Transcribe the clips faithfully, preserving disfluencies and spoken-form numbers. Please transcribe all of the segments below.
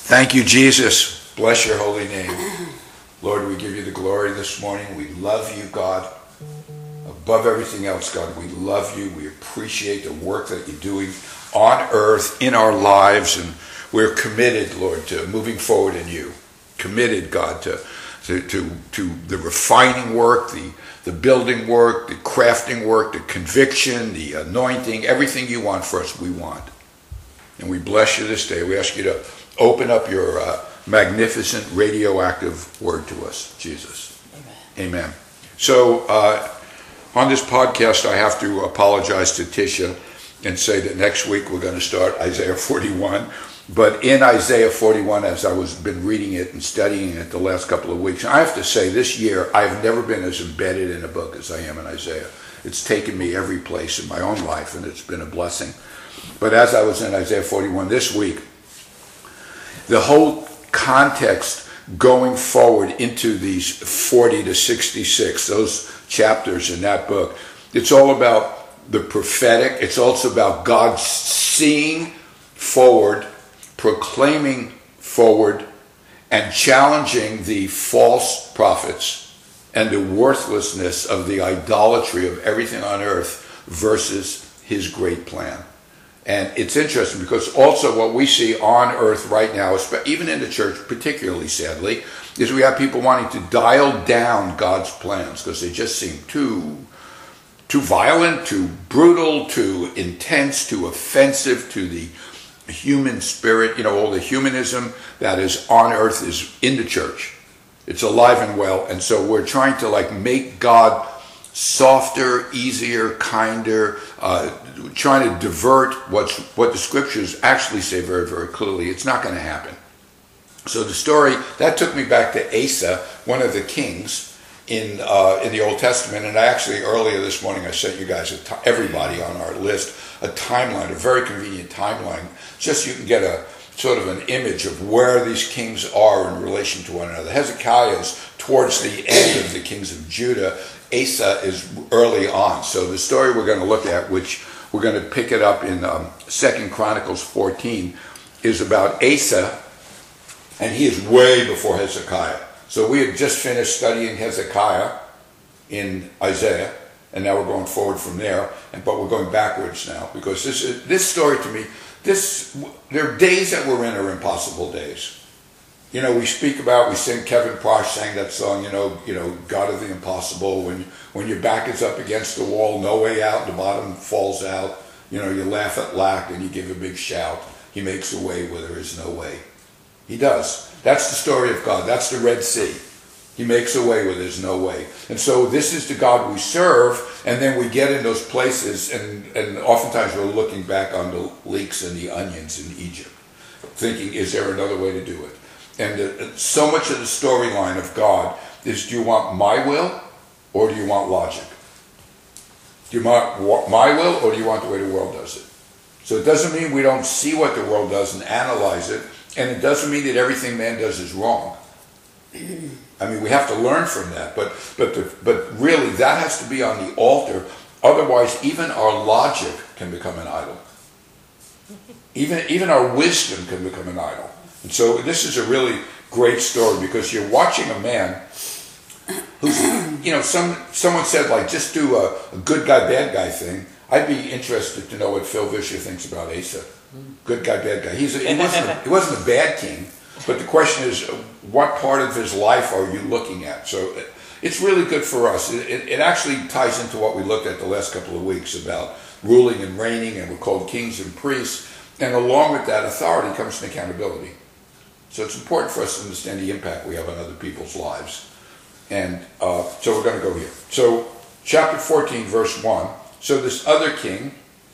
Thank you, Jesus. Bless your holy name. Lord, we give you the glory this morning. We love you, God. Above everything else, God, we love you. We appreciate the work that you're doing on earth, in our lives, and we're committed, Lord, to moving forward in you. Committed, God, to to to, to the refining work, the, the building work, the crafting work, the conviction, the anointing, everything you want for us, we want. And we bless you this day. We ask you to open up your uh, magnificent radioactive word to us, Jesus. Amen. Amen. So uh, on this podcast, I have to apologize to Tisha and say that next week we're going to start Isaiah forty-one. But in Isaiah forty-one, as I was been reading it and studying it the last couple of weeks, I have to say this year I've never been as embedded in a book as I am in Isaiah. It's taken me every place in my own life, and it's been a blessing. But as I was in Isaiah forty-one this week, the whole context going forward into these forty to sixty-six, those chapters in that book, it's all about the prophetic. It's also about God seeing forward, proclaiming forward, and challenging the false prophets and the worthlessness of the idolatry of everything on earth versus his great plan. And it's interesting because also what we see on earth right now, even in the church, particularly sadly, is we have people wanting to dial down God's plans because they just seem too, too violent, too brutal, too intense, too offensive to the human spirit. You know, all the humanism that is on earth is in the church. It's alive and well. And so we're trying to like make God softer, easier, kinder, uh, trying to divert what's, what the scriptures actually say very, very clearly. It's not going to happen. So the story, that took me back to Asa, one of the kings in uh, in the Old Testament. And I actually, earlier this morning, I sent you guys, a t- everybody on our list, a timeline, a very convenient timeline, just so you can get a sort of an image of where these kings are in relation to one another. Hezekiah is towards the end of the kings of Judah. Asa is early on. So the story we're going to look at, which we're going to pick it up in um, Second Chronicles fourteen, is about Asa, and he is way before Hezekiah. So we had just finished studying Hezekiah in Isaiah, and now we're going forward from there, and but we're going backwards now, because this is, this story to me, this there are days that we're in are impossible days. You know, we speak about, we sing, Kevin Prosh sang that song, you know, you know, God of the impossible. When when your back is up against the wall, no way out, the bottom falls out. You know, you laugh at lack and you give a big shout. He makes a way where there is no way. He does. That's the story of God. That's the Red Sea. He makes a way where there's no way. And so this is the God we serve, and then we get in those places, and, and oftentimes we're looking back on the leeks and the onions in Egypt, thinking, is there another way to do it? And uh, so much of the storyline of God is, do you want my will or do you want logic? Do you want my will or do you want the way the world does it? So it doesn't mean we don't see what the world does and analyze it, and it doesn't mean that everything man does is wrong. I mean, we have to learn from that, but but the, but really that has to be on the altar. Otherwise, even our logic can become an idol. Even even our wisdom can become an idol. And so this is a really great story because you're watching a man who's, you know, some someone said, like, just do a, a good guy, bad guy thing. I'd be interested to know what Phil Vischer thinks about Asa. Good guy, bad guy. He's a, he, wasn't a, he wasn't a bad king, but the question is, what part of his life are you looking at? So it's really good for us. It, it, it actually ties into what we looked at the last couple of weeks about ruling and reigning, and we're called kings and priests. And along with that authority comes an accountability. So it's important for us to understand the impact we have on other people's lives. And uh, so we're going to go here. So chapter fourteen, verse one. So this other king,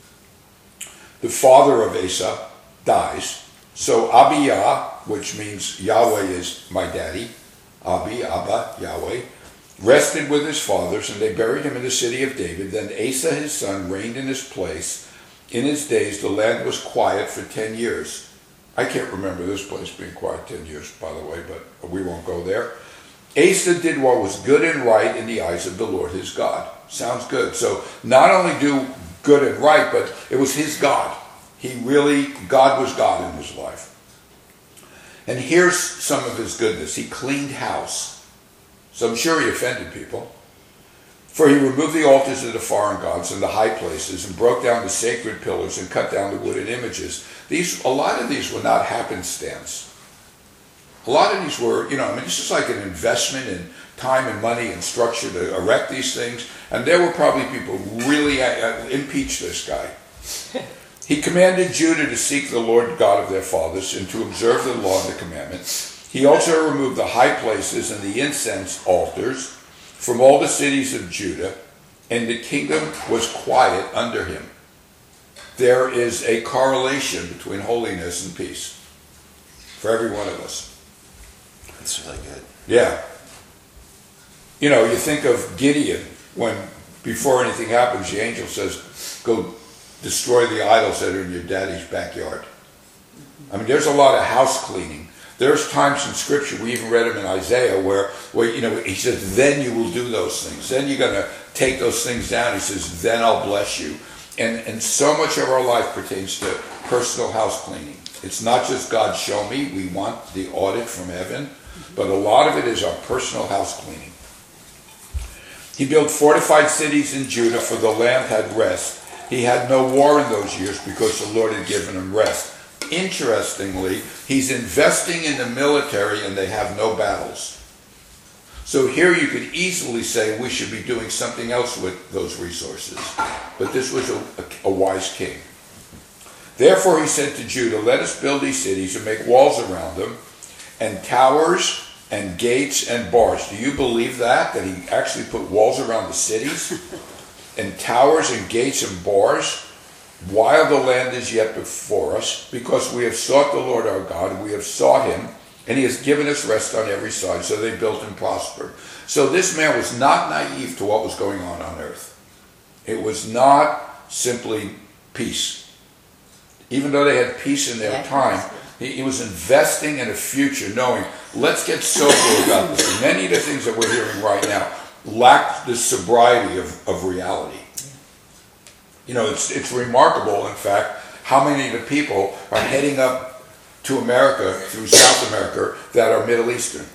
the father of Asa, dies. So Abiyah, which means Yahweh is my daddy, Abi, Abba, Yahweh, rested with his fathers, and they buried him in the city of David. Then Asa his son reigned in his place. In his days the land was quiet for ten years. I can't remember this place being quiet ten years, by the way, but we won't go there. Asa did what was good and right in the eyes of the Lord his God. Sounds good. So not only do good and right, but it was his God. He really, God was God in his life. And here's some of his goodness. He cleaned house. So I'm sure he offended people. For he removed the altars of the foreign gods and the high places and broke down the sacred pillars and cut down the wooden images. These, a lot of these were not happenstance. A lot of these were, you know, I mean, this is like an investment in time and money and structure to erect these things. And there were probably people who really uh, impeached this guy. He commanded Judah to seek the Lord God of their fathers and to observe the law and the commandments. He also removed the high places and the incense altars from all the cities of Judah, and the kingdom was quiet under him. There is a correlation between holiness and peace for every one of us. That's really good. Yeah. You know, you think of Gideon when, before anything happens, the angel says, go destroy the idols that are in your daddy's backyard. I mean, there's a lot of house cleaning. There's times in Scripture, we even read them in Isaiah, where, where you know, he says, then you will do those things. Then you're going to take those things down. He says, then I'll bless you. And, and so much of our life pertains to personal house cleaning. It's not just God show me. We want the audit from heaven. But a lot of it is our personal house cleaning. He built fortified cities in Judah, for the land had rest. He had no war in those years because the Lord had given him rest. Interestingly, he's investing in the military and they have no battles. So here you could easily say we should be doing something else with those resources. But this was a, a, a wise king. Therefore he said to Judah, let us build these cities and make walls around them, and towers and gates and bars. Do you believe that? That he actually put walls around the cities? And towers and gates and bars? While the land is yet before us, because we have sought the Lord our God, we have sought him, and he has given us rest on every side. So they built and prospered. So this man was not naive to what was going on on earth. It was not simply peace. Even though they had peace in their time, he, he was investing in a future, knowing, let's get sober about this. And many of the things that we're hearing right now lack the sobriety of, of reality. You know, it's it's remarkable, in fact, how many of the people are heading up to America through South America that are Middle Eastern.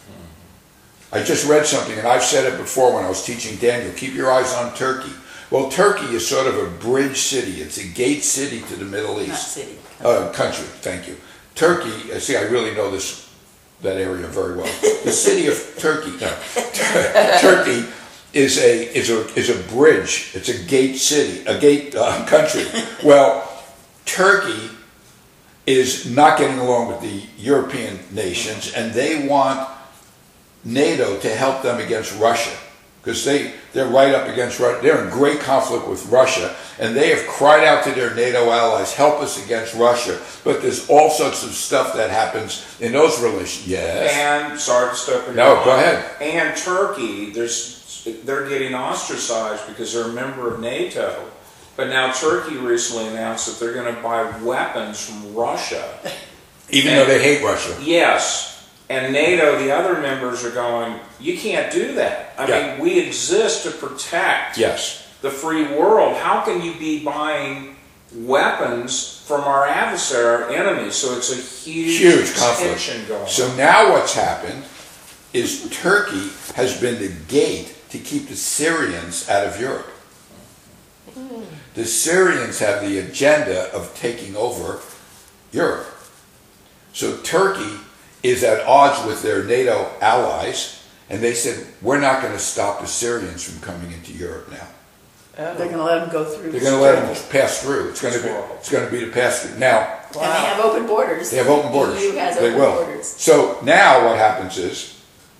I just read something, and I've said it before when I was teaching Daniel, keep your eyes on Turkey. Well, Turkey is sort of a bridge city. It's a gate city to the Middle East. Not city. Uh, country, thank you. Turkey, see, I really know this that area very well. The city of Turkey, no, Turkey is a is a is a bridge. It's a gate city, a gate uh, country. Well, Turkey is not getting along with the European nations, and they want NATO to help them against Russia, because they they're right up against Russia. They're in great conflict with Russia, and they have cried out to their NATO allies, help us against Russia. But there's all sorts of stuff that happens in those relations. Yes. And sorry to step in. No, go ahead. And Turkey, there's they're getting ostracized because they're a member of NATO. But now Turkey recently announced that they're going to buy weapons from Russia. Even and, though they hate Russia. Yes. And NATO, the other members are going, you can't do that. I yeah. mean, we exist to protect yes. the free world. How can you be buying weapons from our adversary, our enemies? So it's a huge, huge conflict tension going on. So now what's happened is Turkey has been the gate to keep the Syrians out of Europe. The Syrians have the agenda of taking over Europe. So Turkey is at odds with their NATO allies, and they said, we're not going to stop the Syrians from coming into Europe now. Oh. They're going to let them go through. They're going to let them pass through. It's going to be, it's going to be the pass through. Now, wow. And they have open borders. They have open borders. E U has they open will. borders. So now what happens is,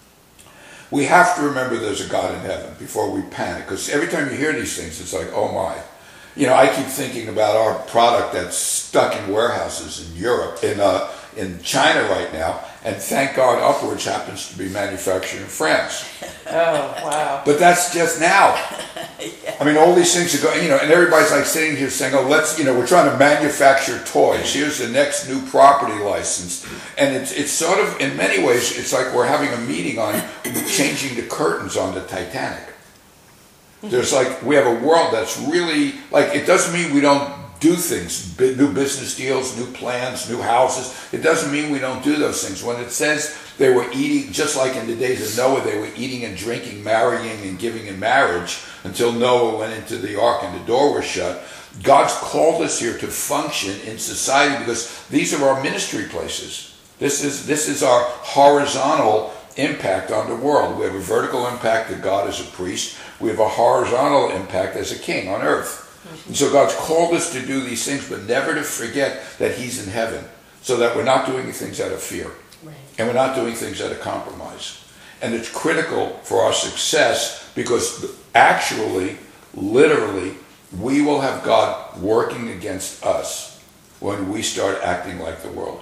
we have to remember there's a God in heaven before we panic. Because every time you hear these things, it's like, oh my. You know, I keep thinking about our product that's stuck in warehouses in Europe, in uh, in China right now, and thank God Upwards happens to be manufactured in France. Oh, wow. But that's just now. Yeah. I mean, all these things are going, you know, and everybody's like sitting here saying, oh, let's, you know, we're trying to manufacture toys. Here's the next new property license. And it's, it's sort of, in many ways, it's like we're having a meeting on changing the curtains on the Titanic. There's like, we have a world that's really, like, it doesn't mean we don't do things, bi- new business deals, new plans, new houses. It doesn't mean we don't do those things. When it says they were eating, just like in the days of Noah, they were eating and drinking, marrying and giving in marriage until Noah went into the ark and the door was shut. God's called us here to function in society because these are our ministry places. This is, this is our horizontal impact on the world. We have a vertical impact to God as a priest. We have a horizontal impact as a king on earth. And so God's called us to do these things, but never to forget that he's in heaven, so that we're not doing things out of fear. Right. And we're not doing things out of compromise. And it's critical for our success because actually, literally, we will have God working against us when we start acting like the world.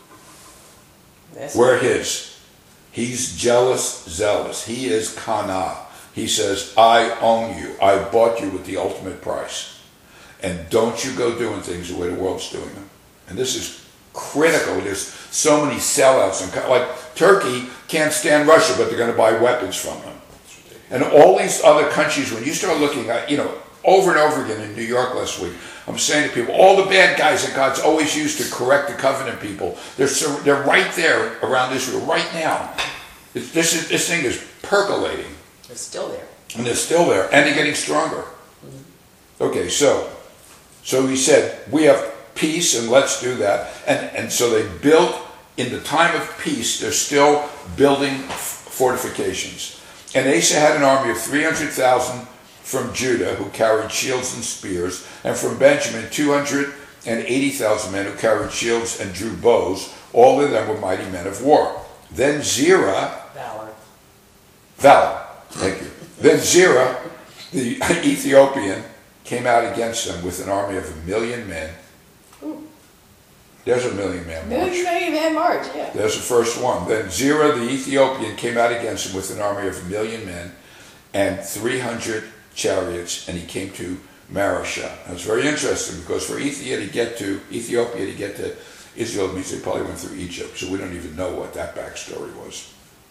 That's We're his. He's jealous, zealous. He is Kana. He says, I own you. I bought you with the ultimate price. And don't you go doing things the way the world's doing them. And this is critical. There's so many sellouts. And like Turkey can't stand Russia, but they're going to buy weapons from them. And all these other countries, when you start looking at, you know, over and over again in New York last week, I'm saying to people, all the bad guys that God's always used to correct the covenant people, they're, they're right there around Israel right now. It's, this, is, this thing is percolating. It's still there. And they're still there, and they're getting stronger. Mm-hmm. Okay, so, so he said, we have peace, and let's do that. And, and so they built, in the time of peace, they're still building fortifications. And Asa had an army of three hundred thousand from Judah, who carried shields and spears, and from Benjamin two hundred eighty thousand men who carried shields and drew bows. All of them were mighty men of war. Then Zerah, Valor. valor, thank you. Then Zerah, the Ethiopian, came out against them with an army of a million men. Ooh. There's a million man march. Million, million man march, yeah. There's the first one. Then Zerah, the Ethiopian, came out against him with an army of a million men and three hundred chariots, and he came to Marashah. Now it's very interesting because for Ethiopia to get to Ethiopia to get to Israel, it means they probably went through Egypt, so we don't even know what that backstory was.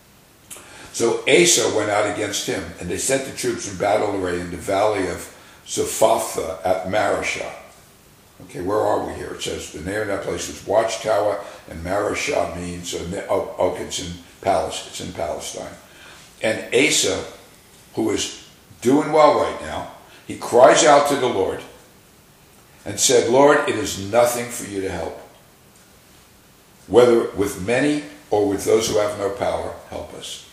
So Asa went out against him, and they sent the troops in battle array in the valley of Zephathah at Marashah. Okay, where are we here? It says the name of that place is Watchtower, and Marashah means, oh, okay, it's in Palestine. It's in Palestine. And Asa, who is doing well right now, he cries out to the Lord and said, Lord, it is nothing for you to help. Whether with many or with those who have no power, help us.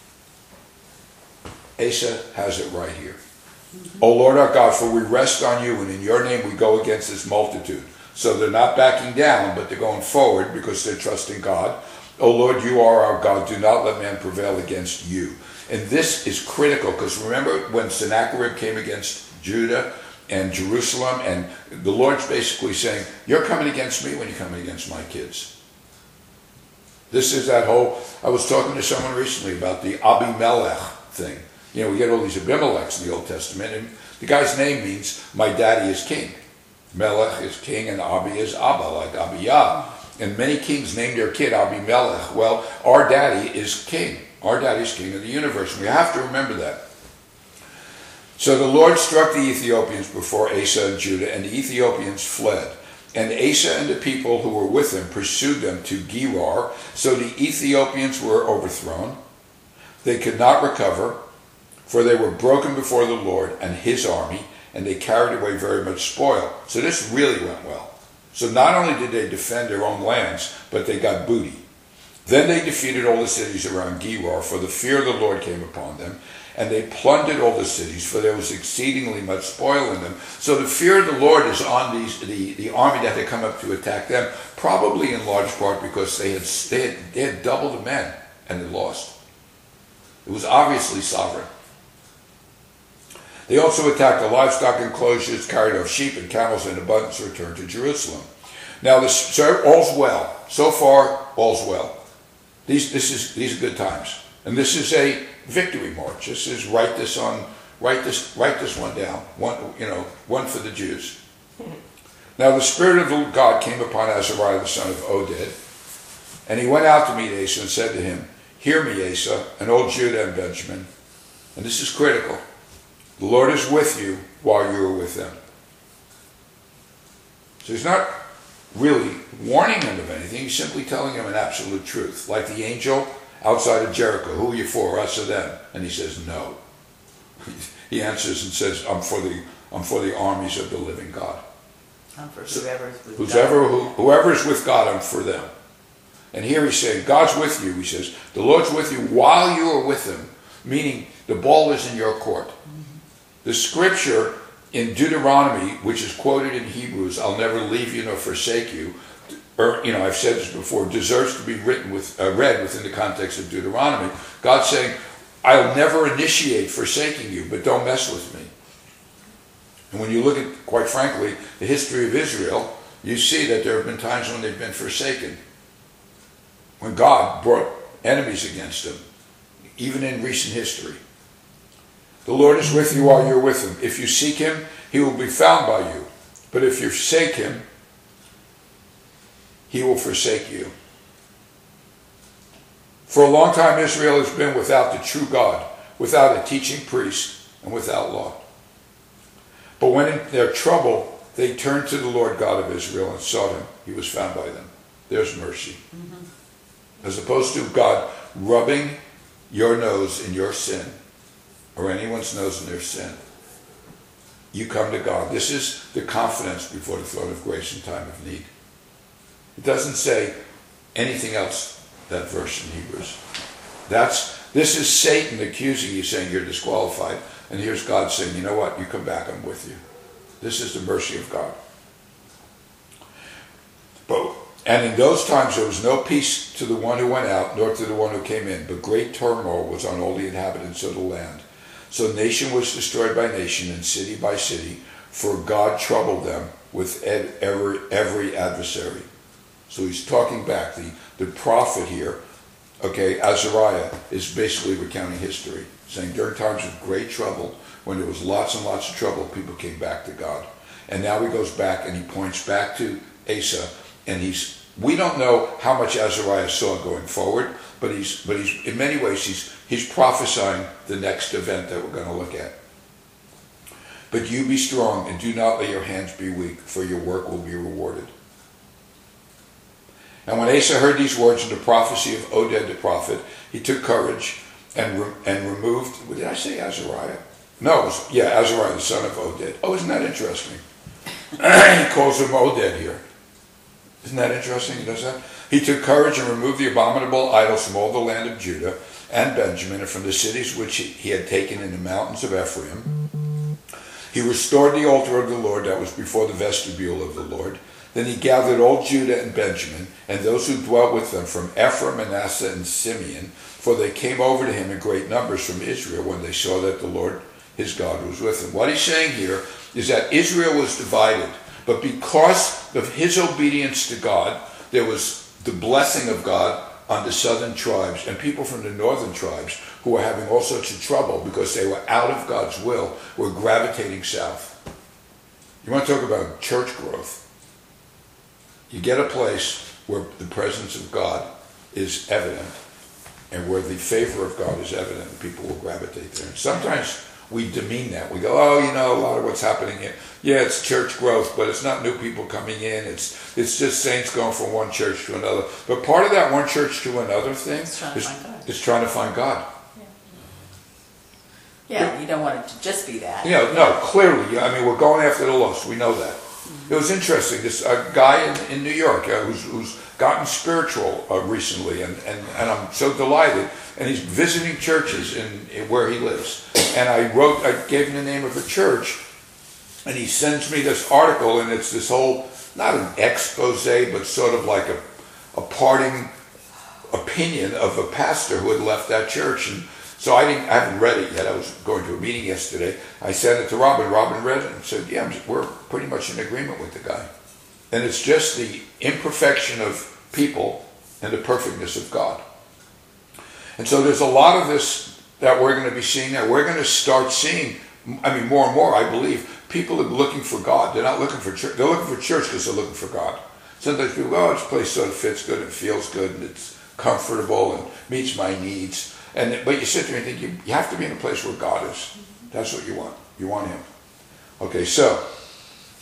Asa has it right here. Mm-hmm. O Lord our God, for we rest on you, and in your name we go against this multitude. So they're not backing down, but they're going forward because they're trusting God. O Lord, you are our God. Do not let man prevail against you. And this is critical because remember when Sennacherib came against Judah and Jerusalem, and the Lord's basically saying, you're coming against me when you're coming against my kids. This is that whole, I was talking to someone recently about the Abimelech thing. You know, we get all these Abimelechs in the Old Testament, and the guy's name means, my daddy is king. Melech is king, and Abi is Abba, like Abiyah. And many kings named their kid Abimelech. Well, our daddy is king. Our daddy is king of the universe. We have to remember that. So the Lord struck the Ethiopians before Asa and Judah, and the Ethiopians fled. And Asa and the people who were with him pursued them to Gerar. So the Ethiopians were overthrown. They could not recover, for they were broken before the Lord and his army, and they carried away very much spoil. So this really went well. So not only did they defend their own lands, but they got booty. Then they defeated all the cities around Gerar, for the fear of the Lord came upon them, and they plundered all the cities, for there was exceedingly much spoil in them. So the fear of the Lord is on these, the, the army that had come up to attack them, probably in large part because they had, they had, they had double the men, and they lost. It was obviously sovereign. They also attacked the livestock enclosures, carried off sheep and camels in abundance, and returned to Jerusalem. Now, this, so all's well. So far, all's well. These, this is, these are good times. And this is a victory march. This is write this on, write this, write this one down. One, you know, one for the Jews. Now the Spirit of the God came upon Azariah the son of Oded, and he went out to meet Asa and said to him, hear me, Asa, and all Judah and Benjamin. And this is critical. The Lord is with you while you are with them. So he's not really warning them of anything. He's simply telling them an absolute truth. Like the angel outside of Jericho, who are you for, us or them? And he says, no. He answers and says, I'm for the, I'm for the armies of the living God. I'm for whoever's with Whoever, God. who, whoever is with God, I'm for them. And here he's saying, God's with you, he says. The Lord's with you while you are with him. Meaning, the ball is in your court. Mm-hmm. The scripture in Deuteronomy, which is quoted in Hebrews, I'll never leave you nor forsake you, or, you know, I've said this before, deserves to be written with, uh, read within the context of Deuteronomy. God's saying, I'll never initiate forsaking you, but don't mess with me. And when you look at, quite frankly, the history of Israel, you see that there have been times when they've been forsaken. When God brought enemies against them, even in recent history. The Lord is with you while you're with him. If you seek him, he will be found by you. But if you forsake him, he will forsake you. For a long time, Israel has been without the true God, without a teaching priest, and without law. But when in their trouble, they turned to the Lord God of Israel and sought him. He was found by them. There's mercy. Mm-hmm. As opposed to God rubbing your nose in your sin, or anyone's nose in their sin. You come to God. This is the confidence before the throne of grace in time of need. It doesn't say anything else, that verse in Hebrews. That's, this is Satan accusing you, saying you're disqualified. And here's God saying, you know what, you come back, I'm with you. This is the mercy of God. But, and in those times there was no peace to the one who went out, nor to the one who came in, but great turmoil was on all the inhabitants of the land. So nation was destroyed by nation, and city by city, for God troubled them with ed, every, every adversary. So he's talking back. The, the prophet here, okay, Azariah, is basically recounting history, saying during times of great trouble, when there was lots and lots of trouble, people came back to God. And now he goes back and he points back to Asa, and he's, we don't know how much Azariah saw going forward, but he's, but he's, in many ways, he's, he's prophesying the next event that we're going to look at. But you be strong and do not let your hands be weak, for your work will be rewarded. And when Asa heard these words in the prophecy of Oded the prophet, he took courage and re- and removed, what did I say, Azariah? No, it was, yeah, Azariah, the son of Oded. Oh, isn't that interesting? He calls him Oded here. Isn't that interesting? He does that? He took courage and removed the abominable idols from all the land of Judah and Benjamin, and from the cities which he had taken in the mountains of Ephraim. He restored the altar of the Lord that was before the vestibule of the Lord. Then he gathered all Judah and Benjamin, and those who dwelt with them from Ephraim, Manasseh, and Simeon, for they came over to him in great numbers from Israel when they saw that the Lord his God was with him. What he's saying here is that Israel was divided, but because of his obedience to God, there was the blessing of God on the southern tribes and people from the northern tribes who were having all sorts of trouble because they were out of God's will, were gravitating south. You want to talk about church growth? You get a place where the presence of God is evident and where the favor of God is evident, and people will gravitate there. And sometimes we demean that. We go, oh, you know, a lot of what's happening here, yeah, it's church growth, but it's not new people coming in. It's it's just saints going from one church to another. But part of that one church to another thing It's trying to is, find God. is trying to find God. Yeah, you don't want it to just be that. You know, no, clearly, I mean, we're going after the lost. We know that. It was interesting. This uh, guy in, in New York uh, who's, who's gotten spiritual uh, recently, and, and, and I'm so delighted. And he's visiting churches in, in where he lives. And I wrote, I gave him the name of a church, and he sends me this article, and it's this whole, not an expose, but sort of like a, a parting opinion of a pastor who had left that church. And so I didn't, I haven't read it yet. I was going to a meeting yesterday. I sent it to Robin. Robin read it and said, yeah, I'm just, we're pretty much in agreement with the guy. And it's just the imperfection of people and the perfectness of God. And so there's a lot of this that we're going to be seeing now. We're going to start seeing, I mean, more and more, I believe, people are looking for God. They're not looking for church. They're looking for church because they're looking for God. Sometimes people go, oh, this place sort of fits good and feels good and it's comfortable and meets my needs. And but you sit there and think, you, you have to be in a place where God is. That's what you want. You want him. Okay, so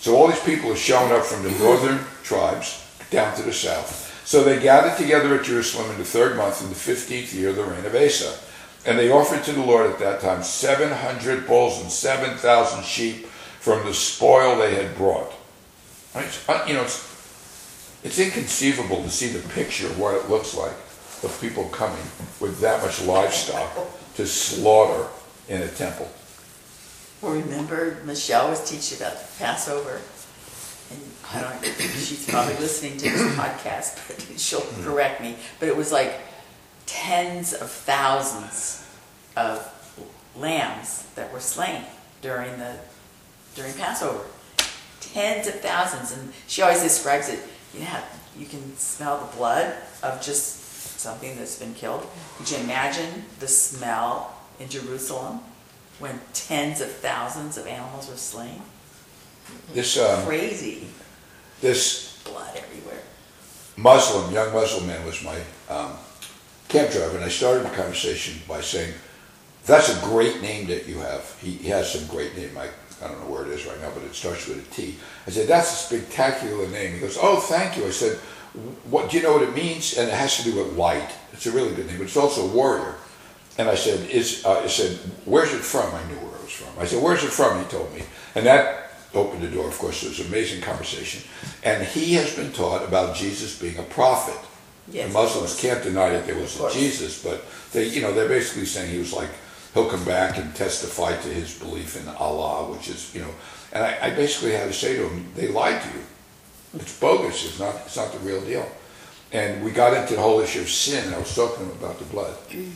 So all these people are showing up from the northern tribes down to the south. So they gathered together at Jerusalem in the third month in the fifteenth year of the reign of Asa. And they offered to the Lord at that time seven hundred bulls and seven thousand sheep from the spoil they had brought. Right? You know, it's, it's inconceivable to see the picture of what it looks like of people coming with that much livestock to slaughter in a temple. Well, remember, Michelle was teaching about the Passover, and I don't, she's probably listening to this podcast, but she'll correct me, but it was like tens of thousands of lambs that were slain during the during Passover. Tens of thousands, and she always describes it, you know, you can smell the blood of just something that's been killed. Could you imagine the smell in Jerusalem when tens of thousands of animals were slain? This um, Crazy. this Blood everywhere. Muslim, young Muslim man was my um, cab driver, and I started the conversation by saying, that's a great name that you have. He, he has some great name. I, I don't know where it is right now, but it starts with a T. I said, that's a spectacular name. He goes, oh, thank you. I said, what, do you know what it means? And it has to do with light. It's a really good name, but it's also warrior. And I said, is, uh, I said, where's it from? I knew where it was from. I said, where's it from? He told me. And that opened the door, of course. It was an amazing conversation. And he has been taught about Jesus being a prophet. Yes, the Muslims can't deny that there was a Jesus, but they, you know, they're basically saying he was like, he'll come back and testify to his belief in Allah, which is, you know, and I, I basically had to say to him, they lied to you. It's bogus. It's not, it's not the real deal. And we got into the whole issue of sin, and I was talking to him about the blood.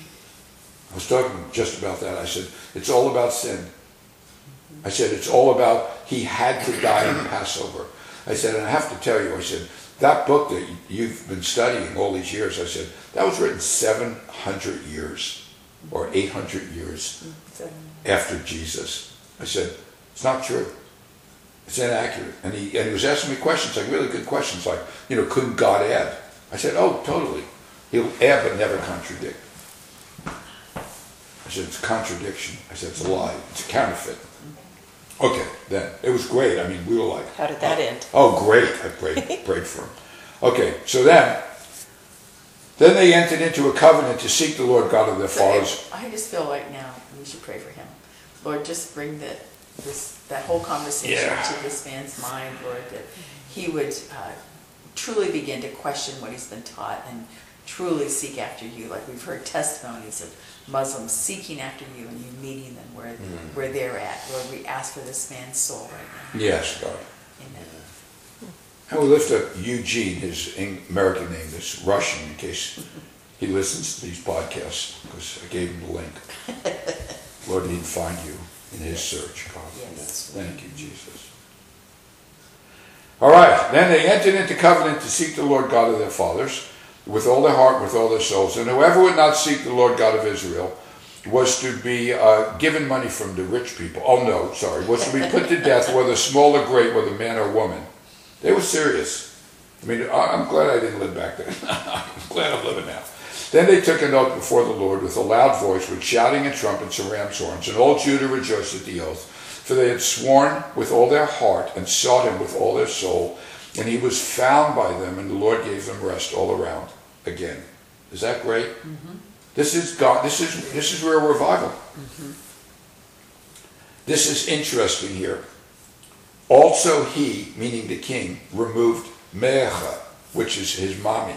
I was talking just about that. I said, it's all about sin. I said, it's all about, he had to die in Passover. I said, and I have to tell you, I said, that book that you've been studying all these years, I said, that was written seven hundred years or eight hundred years after Jesus. I said, it's not true. It's inaccurate. And he, and he was asking me questions, like really good questions, like, you know, couldn't God add? I said, oh, totally. He'll add but never contradict. I said, it's a contradiction. I said, it's a lie. It's a counterfeit. Okay, then. It was great. I mean, we were like... How did that oh, end? Oh, great. I prayed, prayed for him. Okay, so then, then they entered into a covenant to seek the Lord God of their So fathers. I just feel like now we should pray for him. Lord, just bring that this that whole conversation Yeah. to this man's mind, Lord, that he would uh, truly begin to question what he's been taught and truly seek after you. Like we've heard testimonies of Muslims seeking after you and you meeting them where Mm. where they're at. Lord, we ask for this man's soul right now. Yes, God. Amen. And we lift up Eugene, his Eng- American name, this Russian, in case he listens to these podcasts, because I gave him the link. Lord, he'd find you in his search, God. Yes. Thank you, Jesus. All right, then they entered into covenant to seek the Lord God of their fathers with all their heart, with all their souls. And whoever would not seek the Lord God of Israel was to be uh, given money from the rich people. Oh, no, sorry. Was to be put to death, whether small or great, whether man or woman. They were serious. I mean, I'm glad I didn't live back then. I'm glad I'm living now. Then they took an oath before the Lord with a loud voice, with shouting and trumpets and ram's horns. And all Judah rejoiced at the oath, for they had sworn with all their heart and sought him with all their soul. And he was found by them, and the Lord gave them rest all around again. Is that great? Mm-hmm. This is God. This is this is real revival. Mm-hmm. This is interesting here. Also he, meaning the king, removed Me'echa, which is his mommy,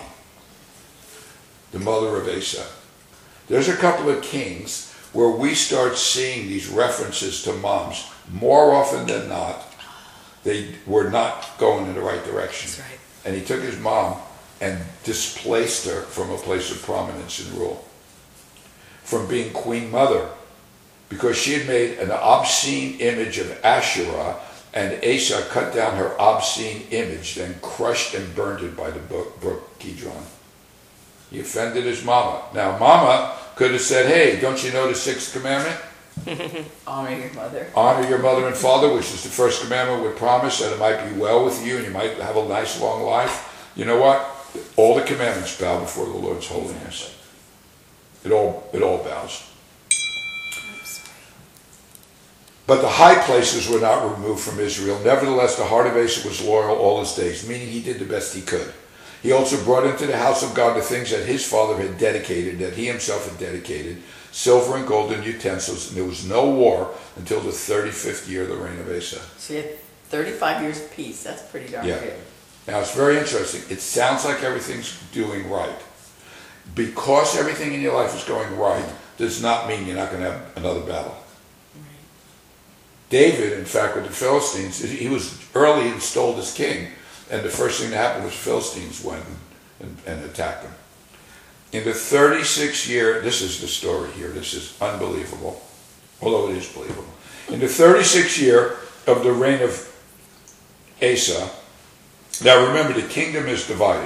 the mother of Asa. There's a couple of kings where we start seeing these references to moms. More often than not, they were not going in the right direction. That's right. And he took his mom and displaced her from a place of prominence and rule. From being queen mother, because she had made an obscene image of Asherah, and Asa cut down her obscene image, then crushed and burned it by the brook, brook Kidron. He offended his mama. Now, mama could have said, hey, don't you know the sixth commandment? Honor your mother. Honor your mother and father, which is the first commandment with promise that it might be well with you and you might have a nice long life. You know what? All the commandments bow before the Lord's holiness. It all, it all bows. But But the high places were not removed from Israel. Nevertheless, the heart of Asa was loyal all his days, meaning he did the best he could. He also brought into the house of God the things that his father had dedicated, that he himself had dedicated, silver and gold and utensils, and there was no war until the thirty-fifth year of the reign of Asa. So you had thirty-five years of peace. That's pretty darn Yeah. good. Now it's very interesting. It sounds like everything's doing right. Because everything in your life is going right does not mean you're not going to have another battle. David, in fact, with the Philistines, he was early installed as king, and the first thing that happened was Philistines went and, and attacked him. In the thirty-sixth year, this is the story here, this is unbelievable, although it is believable. In the thirty-sixth year of the reign of Asa, now remember the kingdom is divided.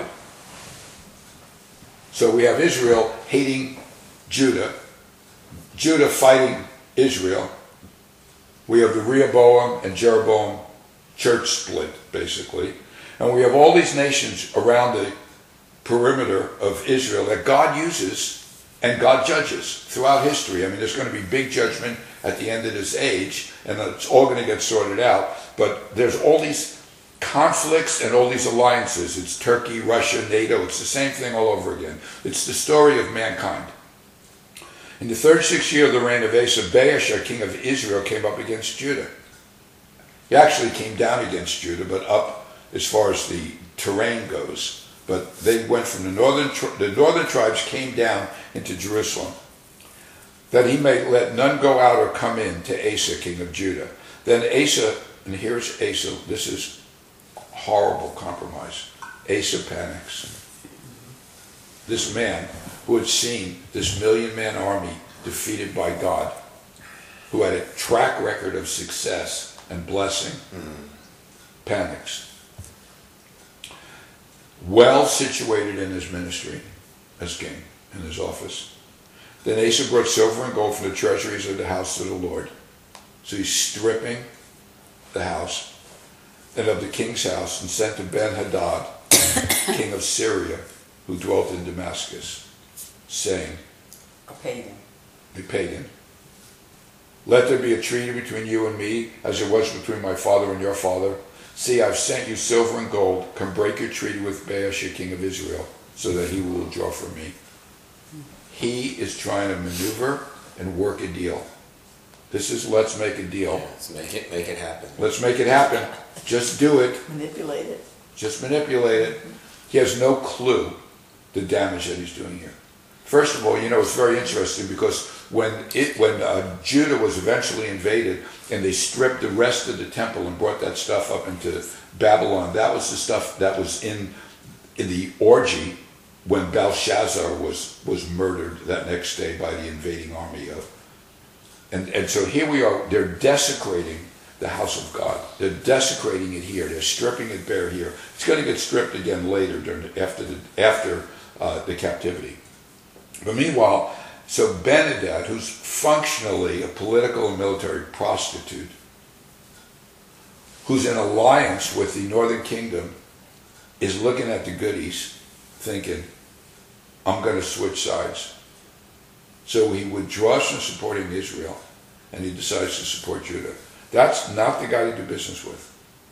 So we have Israel hating Judah, Judah fighting Israel. We have the Rehoboam and Jeroboam church split, basically. And we have all these nations around the perimeter of Israel that God uses and God judges throughout history. I mean, there's going to be big judgment at the end of this age, and it's all going to get sorted out. But there's all these conflicts and all these alliances. It's Turkey, Russia, NATO. It's the same thing all over again. It's the story of mankind. In the thirty-sixth year of the reign of Asa, Baasha, king of Israel, came up against Judah. He actually came down against Judah, but up as far as the terrain goes. But they went from the northern, the northern tribes came down into Jerusalem, that he may let none go out or come in to Asa, king of Judah. Then Asa, and here's Asa, this is horrible compromise. Asa panics. This man who had seen this million-man army defeated by God, who had a track record of success and blessing, mm. panics. Well situated in his ministry as king, in his office. Then Asa brought silver and gold from the treasuries of the house of the Lord. So he's stripping the house and of the king's house, and sent to Ben-Hadad, king of Syria, who dwelt in Damascus, saying, A pagan. A pagan, let there be a treaty between you and me, as it was between my father and your father. See, I've sent you silver and gold. Come break your treaty with Baasha, king of Israel, so that he will withdraw from me. He is trying to maneuver and work a deal. This is let's make a deal. Let's make it, make it happen. Let's make it happen. Just do it. Manipulate it. Just manipulate it. He has no clue the damage that he's doing here. First of all, you know, it's very interesting because when it when uh, Judah was eventually invaded and they stripped the rest of the temple and brought that stuff up into Babylon, that was the stuff that was in in the orgy when Belshazzar was was murdered that next day by the invading army of. And and so here we are. They're desecrating the house of God. They're desecrating it here. They're stripping it bare here. It's going to get stripped again later during the, after the after uh, the captivity. But meanwhile, so Ben-Hadad, who's functionally a political and military prostitute, who's in alliance with the northern kingdom, is looking at the goodies, thinking, I'm going to switch sides. So he withdraws from supporting Israel, and he decides to support Judah. That's not the guy to do business with.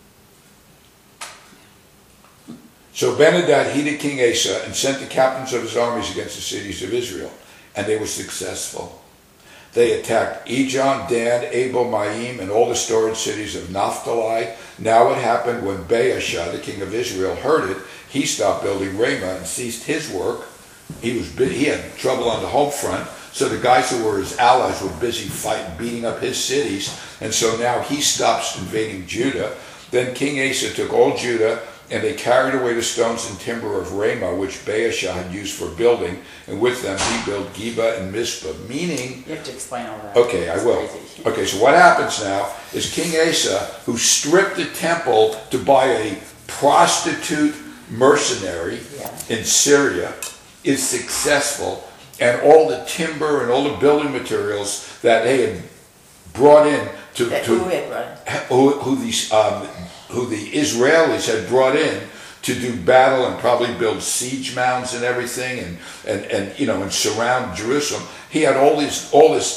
So Ben-Hadad heeded King Asa and sent the captains of his armies against the cities of Israel, and they were successful. They attacked Ijon, Dan, Abel, Maim, and all the storage cities of Naphtali. Now it happened when Baasha, the king of Israel, heard it, he stopped building Ramah and ceased his work. He was he had trouble on the home front, so the guys who were his allies were busy fighting, beating up his cities, and so now he stops invading Judah. Then King Asa took all Judah, and they carried away the stones and timber of Ramah, which Baasha had used for building, and with them he built Geba and Mizpah, meaning... You have to explain all that. Okay, I That's will. crazy. Okay, so what happens now is King Asa, who stripped the temple to buy a prostitute mercenary Yeah. in Syria, is successful, and all the timber and all the building materials that they had brought in to... That to who had run? who, who these um, who the Israelis had brought in to do battle and probably build siege mounds and everything, and, and, and you know and surround Jerusalem. He had all these all this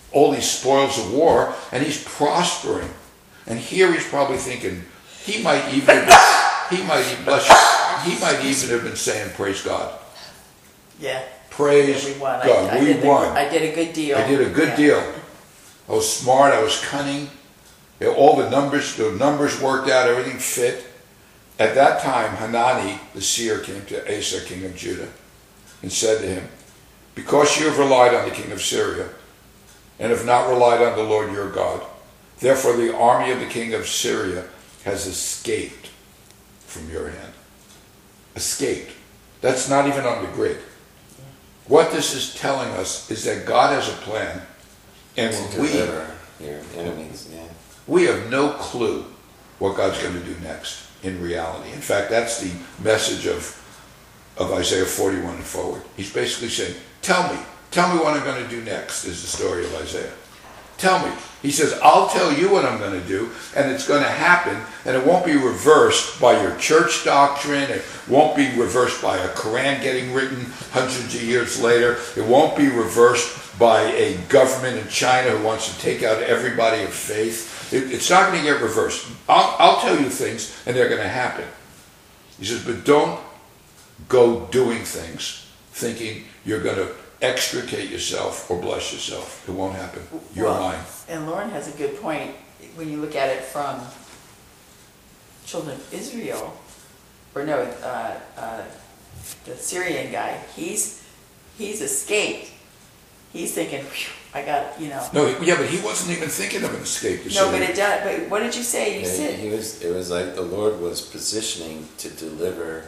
all these spoils of war, and he's prospering. And here he's probably thinking, he might even have been, he might even, bless you, he might even have been saying, praise God. Yeah. Praise We won. I- God. I We did the- won. I did a good deal. I did a good Yeah. deal. I was smart, I was cunning. You know, all the numbers, the numbers worked out, everything fit. At that time, Hanani, the seer, came to Asa, king of Judah, and said to him, because you have relied on the king of Syria, and have not relied on the Lord your God, therefore the army of the king of Syria has escaped from your hand. Escaped. That's not even on the grid. What this is telling us is that God has a plan, and To we, deliver your enemies, yeah. we have no clue what God's going to do next in reality. In fact, that's the message of, of Isaiah forty-one and forward. He's basically saying, tell me, tell me what I'm going to do next, is the story of Isaiah. Tell me. He says, I'll tell you what I'm going to do, and it's going to happen, and it won't be reversed by your church doctrine. It won't be reversed by a Quran getting written hundreds of years later. It won't be reversed by a government in China who wants to take out everybody of faith. It, it's not going to get reversed. I'll, I'll tell you things, and they're going to happen. He says, but don't go doing things thinking you're going to extricate yourself or bless yourself. It won't happen. You're Well, mine. And Lauren has a good point when you look at it from children of Israel, or no, uh, uh, the Syrian guy. He's he's escaped. He's thinking, "Phew, I got, you know. No, yeah, but he wasn't even thinking of an escape. To No, say but it does. But what did you say? You Yeah, said he was. It was like the Lord was positioning to deliver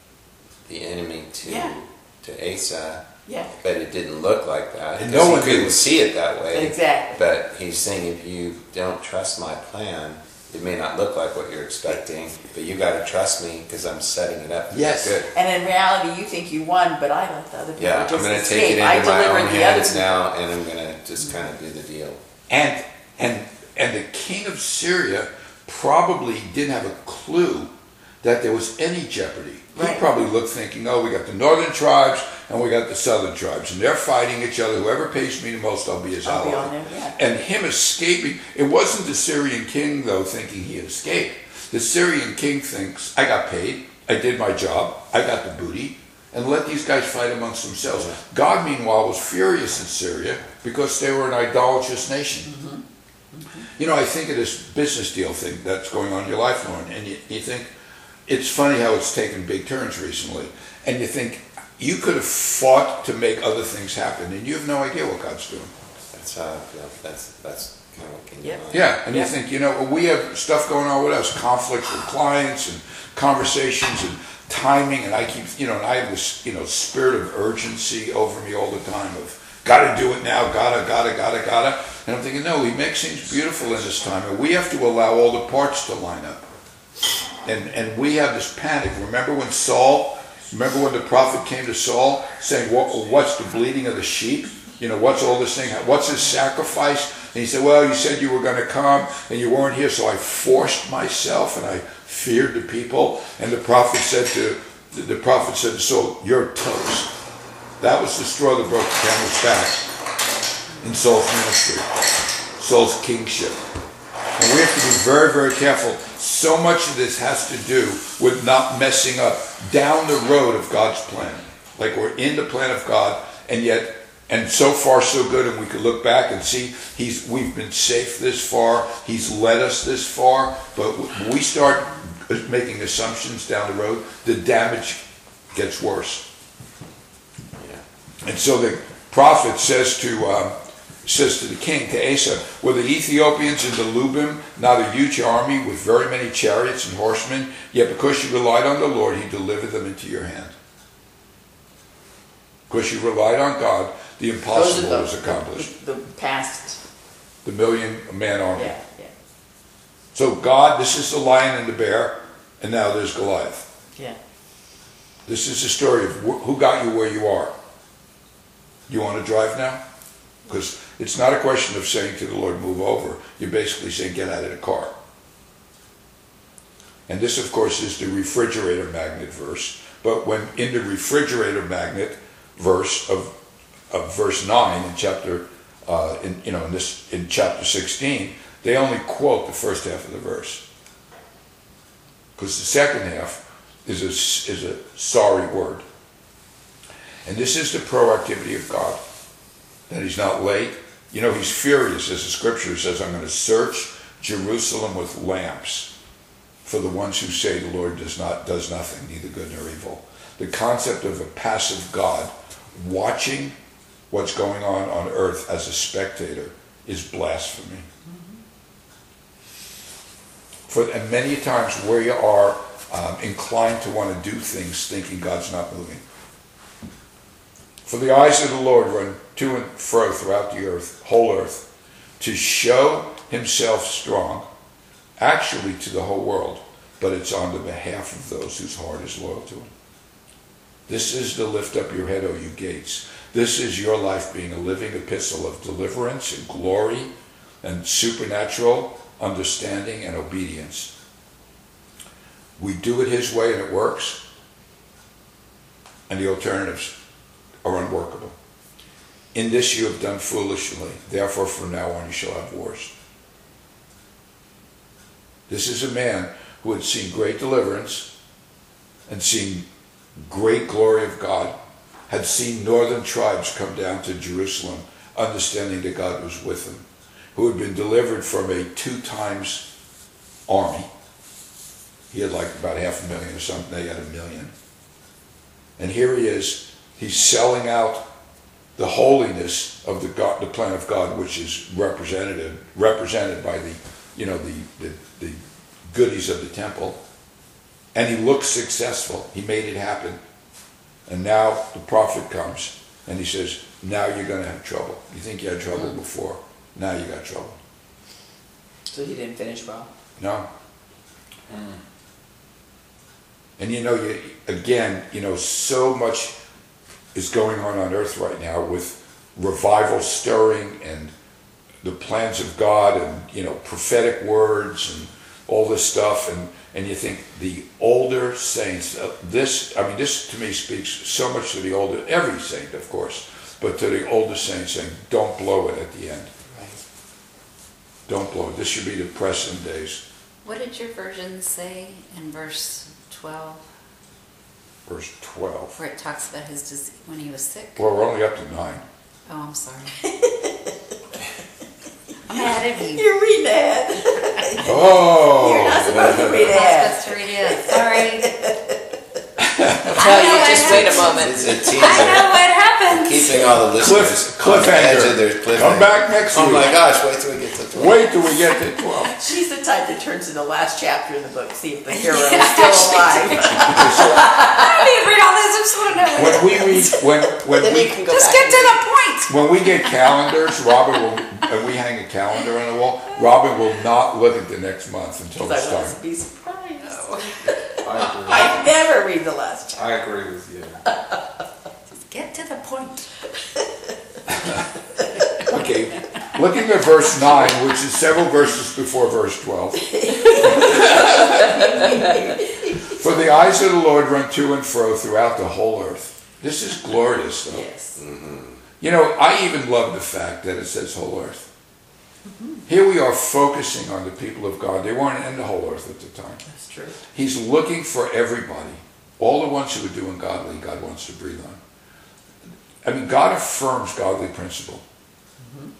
the enemy to Yeah. to Asa, yeah, but it didn't look like that. And 'cause no one he couldn't did. see it that way. exactly. But he's saying, if you don't trust my plan, it may not look like what you're expecting, but you got to trust me because I'm setting it up. to be Yes. good. And in reality, you think you won, but I let the other people Yeah, I'm just going to escape. take it I into my delivered own the other hands people. now, and I'm going to just kind of do the deal. And and and the king of Syria probably didn't have a clue that there was any jeopardy. He Right. probably looked thinking, oh, we got the northern tribes and we got the southern tribes, and they're fighting each other. Whoever pays me the most, I'll be his I'll be ally. on there, yeah. And him escaping, it wasn't the Syrian king, though, thinking he had escaped. The Syrian king thinks, I got paid, I did my job, I got the booty, and let these guys fight amongst themselves. God, meanwhile, was furious in Syria because they were an idolatrous nation. You know, I think of this business deal thing that's going on in your life, Lauren, and you, you think, it's funny how it's taken big turns recently, and you think, you could have fought to make other things happen, and you have no idea what God's doing. That's how I feel. That's that's kind of what came to Yep. mind. Yeah, and Yeah. you think, you know, we have stuff going on with us, conflicts with clients and conversations and timing, and I keep, you know, and I have this, you know, spirit of urgency over me all the time of, gotta do it now, gotta, gotta, gotta, gotta. And I'm thinking, no, he makes things beautiful in this time, and we have to allow all the parts to line up. And and we have this panic. Remember when Saul, remember when the prophet came to Saul saying, what, what's the bleating of the sheep? You know, what's all this thing? What's his sacrifice? And he said, well, you said you were going to come and you weren't here, so I forced myself and I feared the people. And the prophet said to, the prophet said to Saul, you're toast. That was the straw that broke the camel's back in Saul's ministry, Saul's kingship. And we have to be very, very careful. So much of this has to do with not messing up down the road of God's plan. Like we're in the plan of God, and yet, and so far so good, and we could look back and see he's we've been safe this far, he's led us this far, but when we start making assumptions down the road, the damage gets worse. Yeah. And so the prophet says to um, says to the king, to Asa, were the Ethiopians in the Lubim not a huge army with very many chariots and horsemen? Yet because you relied on the Lord, he delivered them into your hand. Because you relied on God, the Those impossible are was the, accomplished. the, the past. The million-man army. Yeah, yeah, So God, this is the lion and the bear, and now there's Goliath. yeah. This is the story of wh- who got you where you are. You want to drive now? Because it's not a question of saying to the Lord, move over. You're basically saying, get out of the car. And this, of course, is the refrigerator magnet verse. But when in the refrigerator magnet verse of, of verse nine in chapter uh, in you know in this in chapter sixteen, they only quote the first half of the verse, because the second half is a is a sorry word. And this is the proactivity of God, that he's not late. You know, he's furious, as the scripture says, I'm going to search Jerusalem with lamps for the ones who say the Lord does not does nothing, neither good nor evil. The concept of a passive God watching what's going on on earth as a spectator is blasphemy. Mm-hmm. For and many times we are um, inclined to want to do things thinking God's not moving. For the eyes of the Lord run to and fro throughout the earth, whole earth, to show himself strong, actually to the whole world, but it's on the behalf of those whose heart is loyal to him. This is the lift up your head, O you gates. This is your life being a living epistle of deliverance and glory and supernatural understanding and obedience. We do it his way and it works, and the alternatives are unworkable. In this you have done foolishly, therefore from now on you shall have wars. This is a man who had seen great deliverance and seen great glory of God, had seen northern tribes come down to Jerusalem, understanding that God was with him, who had been delivered from a two times army. He had like about half a million or something, they had a million. And here he is, he's selling out the holiness of the God, the plan of God, which is represented represented by the, you know, the, the, the goodies of the temple. And he looks successful. He made it happen. And now the prophet comes and he says, now you're going to have trouble. You think you had trouble before. Now you got trouble. So he didn't finish well. No. Mm. And you know, you, again, you know, so much is going on on earth right now with revival stirring and the plans of God and, you know, prophetic words and all this stuff. And, and you think the older saints, uh, this, I mean, this to me speaks so much to the older, every saint, of course, but to the older saints saying, don't blow it at the end. Right. Don't blow it. This should be the present days. What did your version say in verse twelve? Verse twelve. Where it talks about his disease when he was sick? Well, we're only up to nine. Oh, I'm sorry. I'm ahead of you. You read that. Oh! You're not supposed to read I'm that. not supposed to read it. Sorry. Tell you, just wait a moment. It's a I teaser. know what happens. Keeping all the listeners Cliff, on the edge of their cliffhanger. cliffhanger. Come back next Oh week. my gosh, wait till we get to twelve. Wait till we get to twelve. She's the type that turns to the last chapter in the book, see if the hero is still alive. I need to read all this. I just want to know. When we read, when when Then you we can go Just back get and to read. the point. when we get calendars, Robin will, and we hang a calendar on the wall. Robin will not look at the next month until Because it's I want time. to be surprised. I agree. I never read the last chapter. I agree with you. Just get to the point. Okay, looking at verse nine, which is several verses before verse twelve. For the eyes of the Lord run to and fro throughout the whole earth. This is glorious, though. Yes. You know, I even love the fact that it says whole earth. Here we are focusing on the people of God. They weren't in the whole earth at the time. That's true. He's looking for everybody. All the ones who are doing godly, God wants to breathe on. I mean, God affirms godly principle. Mm-hmm.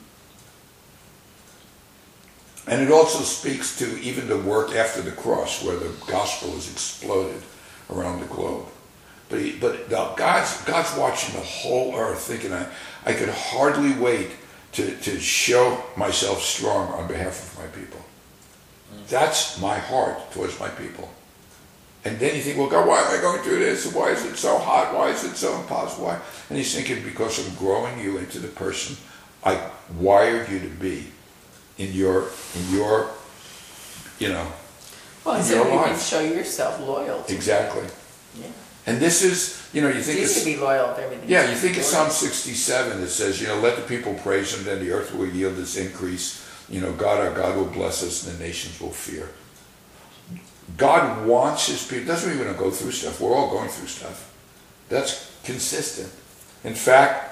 And it also speaks to even the work after the cross, where the gospel is exploded around the globe. But he, but the, God's God's watching the whole earth, thinking, I, I could hardly wait to, to show myself strong on behalf of my people. That's my heart towards my people. And then you think, well, God, why am I going through this? Why is it so hot? Why is it so impossible? Why? And he's thinking, because I'm growing you into the person I wired you to be in your, in your, you know, Well, in so your you can life. show yourself loyal to Exactly. Yeah. And this is, you know, you It's think easy it's, to be loyal to everything. yeah, you think it's Psalm sixty-seven that says, you know, let the people praise him, then the earth will yield its increase. You know, God, our God will bless us and the nations will fear. God wants his people, doesn't mean we don't go through stuff. We're all going through stuff. That's consistent. In fact,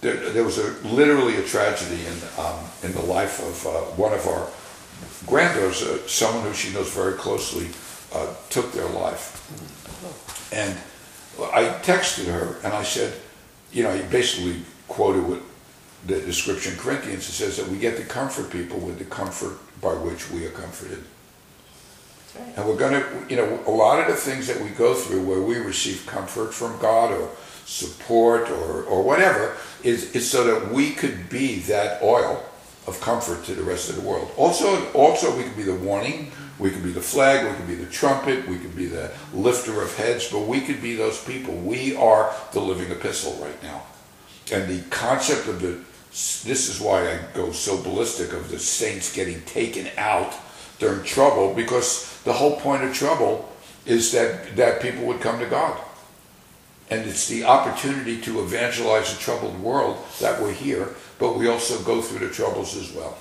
there, there was a literally a tragedy in um, in the life of uh, one of our granddaughters. Uh, someone who she knows very closely uh, took their life, and I texted her and I said, you know, he basically quoted what the, the scripture in Corinthians. It says that we get to comfort people with the comfort by which we are comforted. Right. And we're going to, you know, a lot of the things that we go through where we receive comfort from God or support or, or whatever is, is so that we could be that oil of comfort to the rest of the world. Also, also we could be the warning, we could be the flag, we could be the trumpet, we could be the lifter of heads, but we could be those people. We are the living epistle right now. And the concept of the, this is why I go so ballistic of the saints getting taken out during trouble, because the whole point of trouble is that, that people would come to God. And it's the opportunity to evangelize a troubled world that we're here, but we also go through the troubles as well.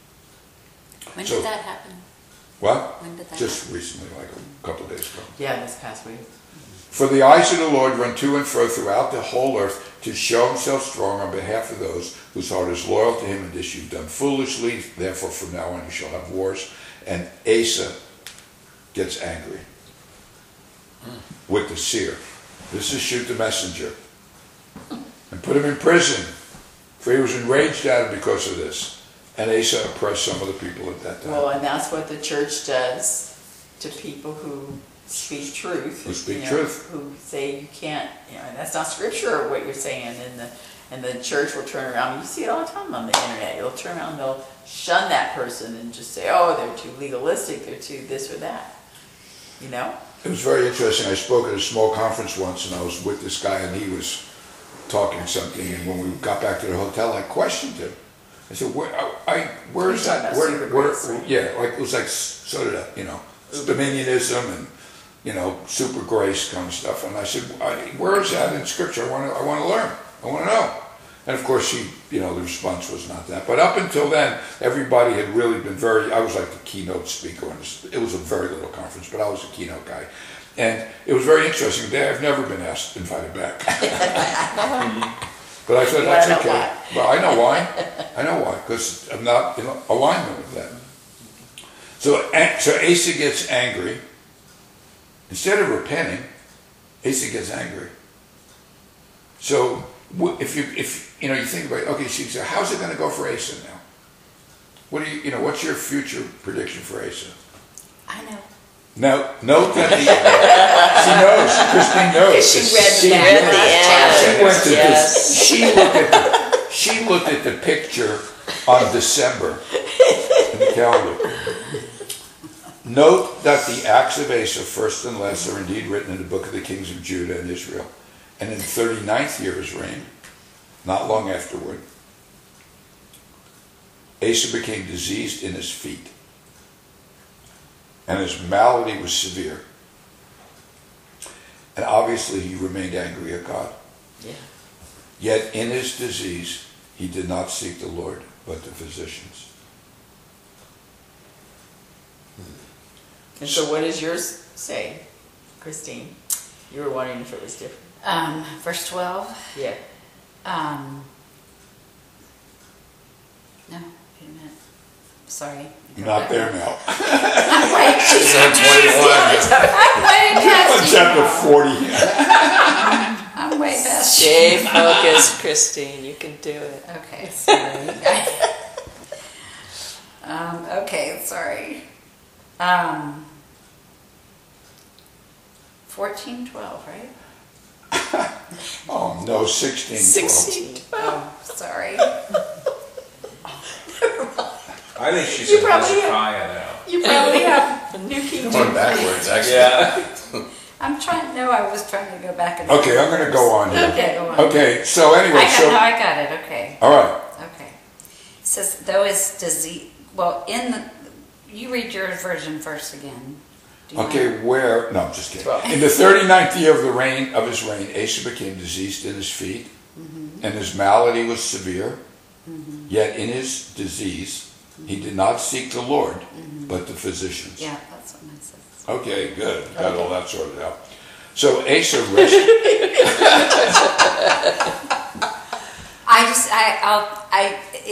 When So- did that happen? What? When did that Just happen? recently, like a couple of days ago. Yeah, this past week. For the eyes of the Lord run to and fro throughout the whole earth to show himself strong on behalf of those whose heart is loyal to him, and this you've done foolishly. Therefore from now on you shall have wars. And Asa gets angry with the seer. This is shoot the messenger. And put him in prison. For he was enraged at him because of this. And Asa oppressed some of the people at that time. Well, and that's what the church does to people who speak truth. Who speak you know, truth. Who say you can't, you know, and that's not scripture what you're saying. And the, and the church will turn around. You see it all the time on the internet. They'll turn around and they'll shun that person and just say, oh, they're too legalistic, they're too this or that. You know? It was very interesting. I spoke at a small conference once, and I was with this guy, and he was talking something. And when we got back to the hotel, I questioned him. I said, "Where? I, I where is You're that? talking Where? about Where? super grace, right? Yeah, like it was like sort of that, you know, dominionism and you know, super grace kind of stuff." And I said, I, "Where is that in Scripture? I want to. I want to learn. I want to know." And of course, he, you know, the response was not that. But up until then, everybody had really been very. I was like the keynote speaker, and it was a very little conference, but I was the keynote guy, and it was very interesting. I've never been asked invited back. But I said, You that's wanna know okay. why? But I know why. I know why, because I'm not in alignment with that. So, so Asa gets angry. Instead of repenting, Asa gets angry. So if you if you know you think about it, okay, so how's it going to go for Asa now? What do you you know? What's your future prediction for Asa? I know. No, note that the, she knows. Christine knows. She read She the Read knows. the end. She went to Yes. this. She looked at the, she looked at the picture on December in the calendar. Note that the acts of Asa, first and last, are indeed written in the book of the kings of Judah and Israel. And in the thirty-ninth year of his reign, not long afterward, Asa became diseased in his feet, and his malady was severe. And obviously he remained angry at God. Yeah. Yet in his disease, he did not seek the Lord, but the physicians. And so what does yours say, Christine? You were wondering if it was different. Um, verse twelve. Yeah. Um, no, wait a minute. Sorry. Not there now. I'm way, She's on twenty-one. I'm way On past you chapter now. forty. I'm way past you. Stay focused, Christine. You can do it. Okay, sorry. um, okay, sorry. Um, fourteen twelve, right? Oh no, sixteen. Sixteen. Oh, sorry. I think she's You in probably- Hezekiah now. You probably have New King Going James. backwards, actually. Yeah. I'm trying. No, I was trying to go back and. Okay, I'm going to go on here. Okay, go on. Okay, so anyway, I got, so no, I got it. Okay. all right. Okay. It says, though his disease. Well, in the. You read your version first again. Do you Okay, mind? where? No, I'm just kidding. Twelve. In the thirty-ninth year of the reign of his reign, Asa became diseased in his feet, and his malady was severe. Yet in his disease, he did not seek the Lord, but the physicians. Yeah, that's what mine says. Okay, good. Got all that sorted out. So Asa rested. I just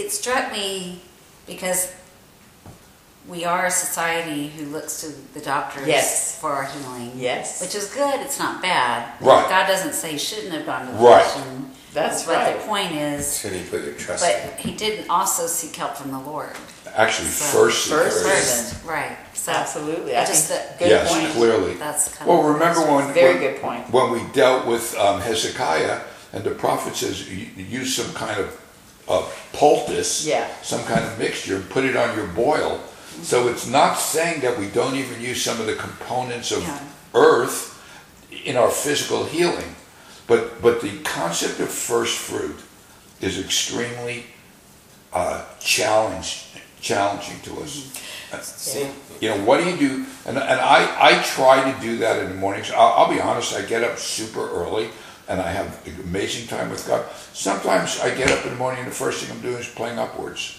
it struck me because we are a society who looks to the doctors Yes. for our healing. Yes. Which is good, it's not bad. Right. God doesn't say you shouldn't have gone to the Right. physician. That's but right. the point is, Should he put your trust but in? he didn't also seek help from the Lord. Actually, So, first, seek first Christ. servant. Right. So Absolutely. I I just think that- good Yes, point. clearly. That's kind Well, of remember when Very when, good point. when we dealt with um, Hezekiah, and the prophet says you, you use some kind of uh, poultice, Yeah. some kind of mixture, and put it on your boil. So it's not saying that we don't even use some of the components of Yeah. earth in our physical healing, but but the concept of first fruit is extremely uh, challenge, challenging to us. See, You know, what do you do? And, and I, I try to do that in the mornings. I'll, I'll be honest, I get up super early and I have an amazing time with God. Sometimes I get up in the morning and the first thing I'm doing is playing upwards.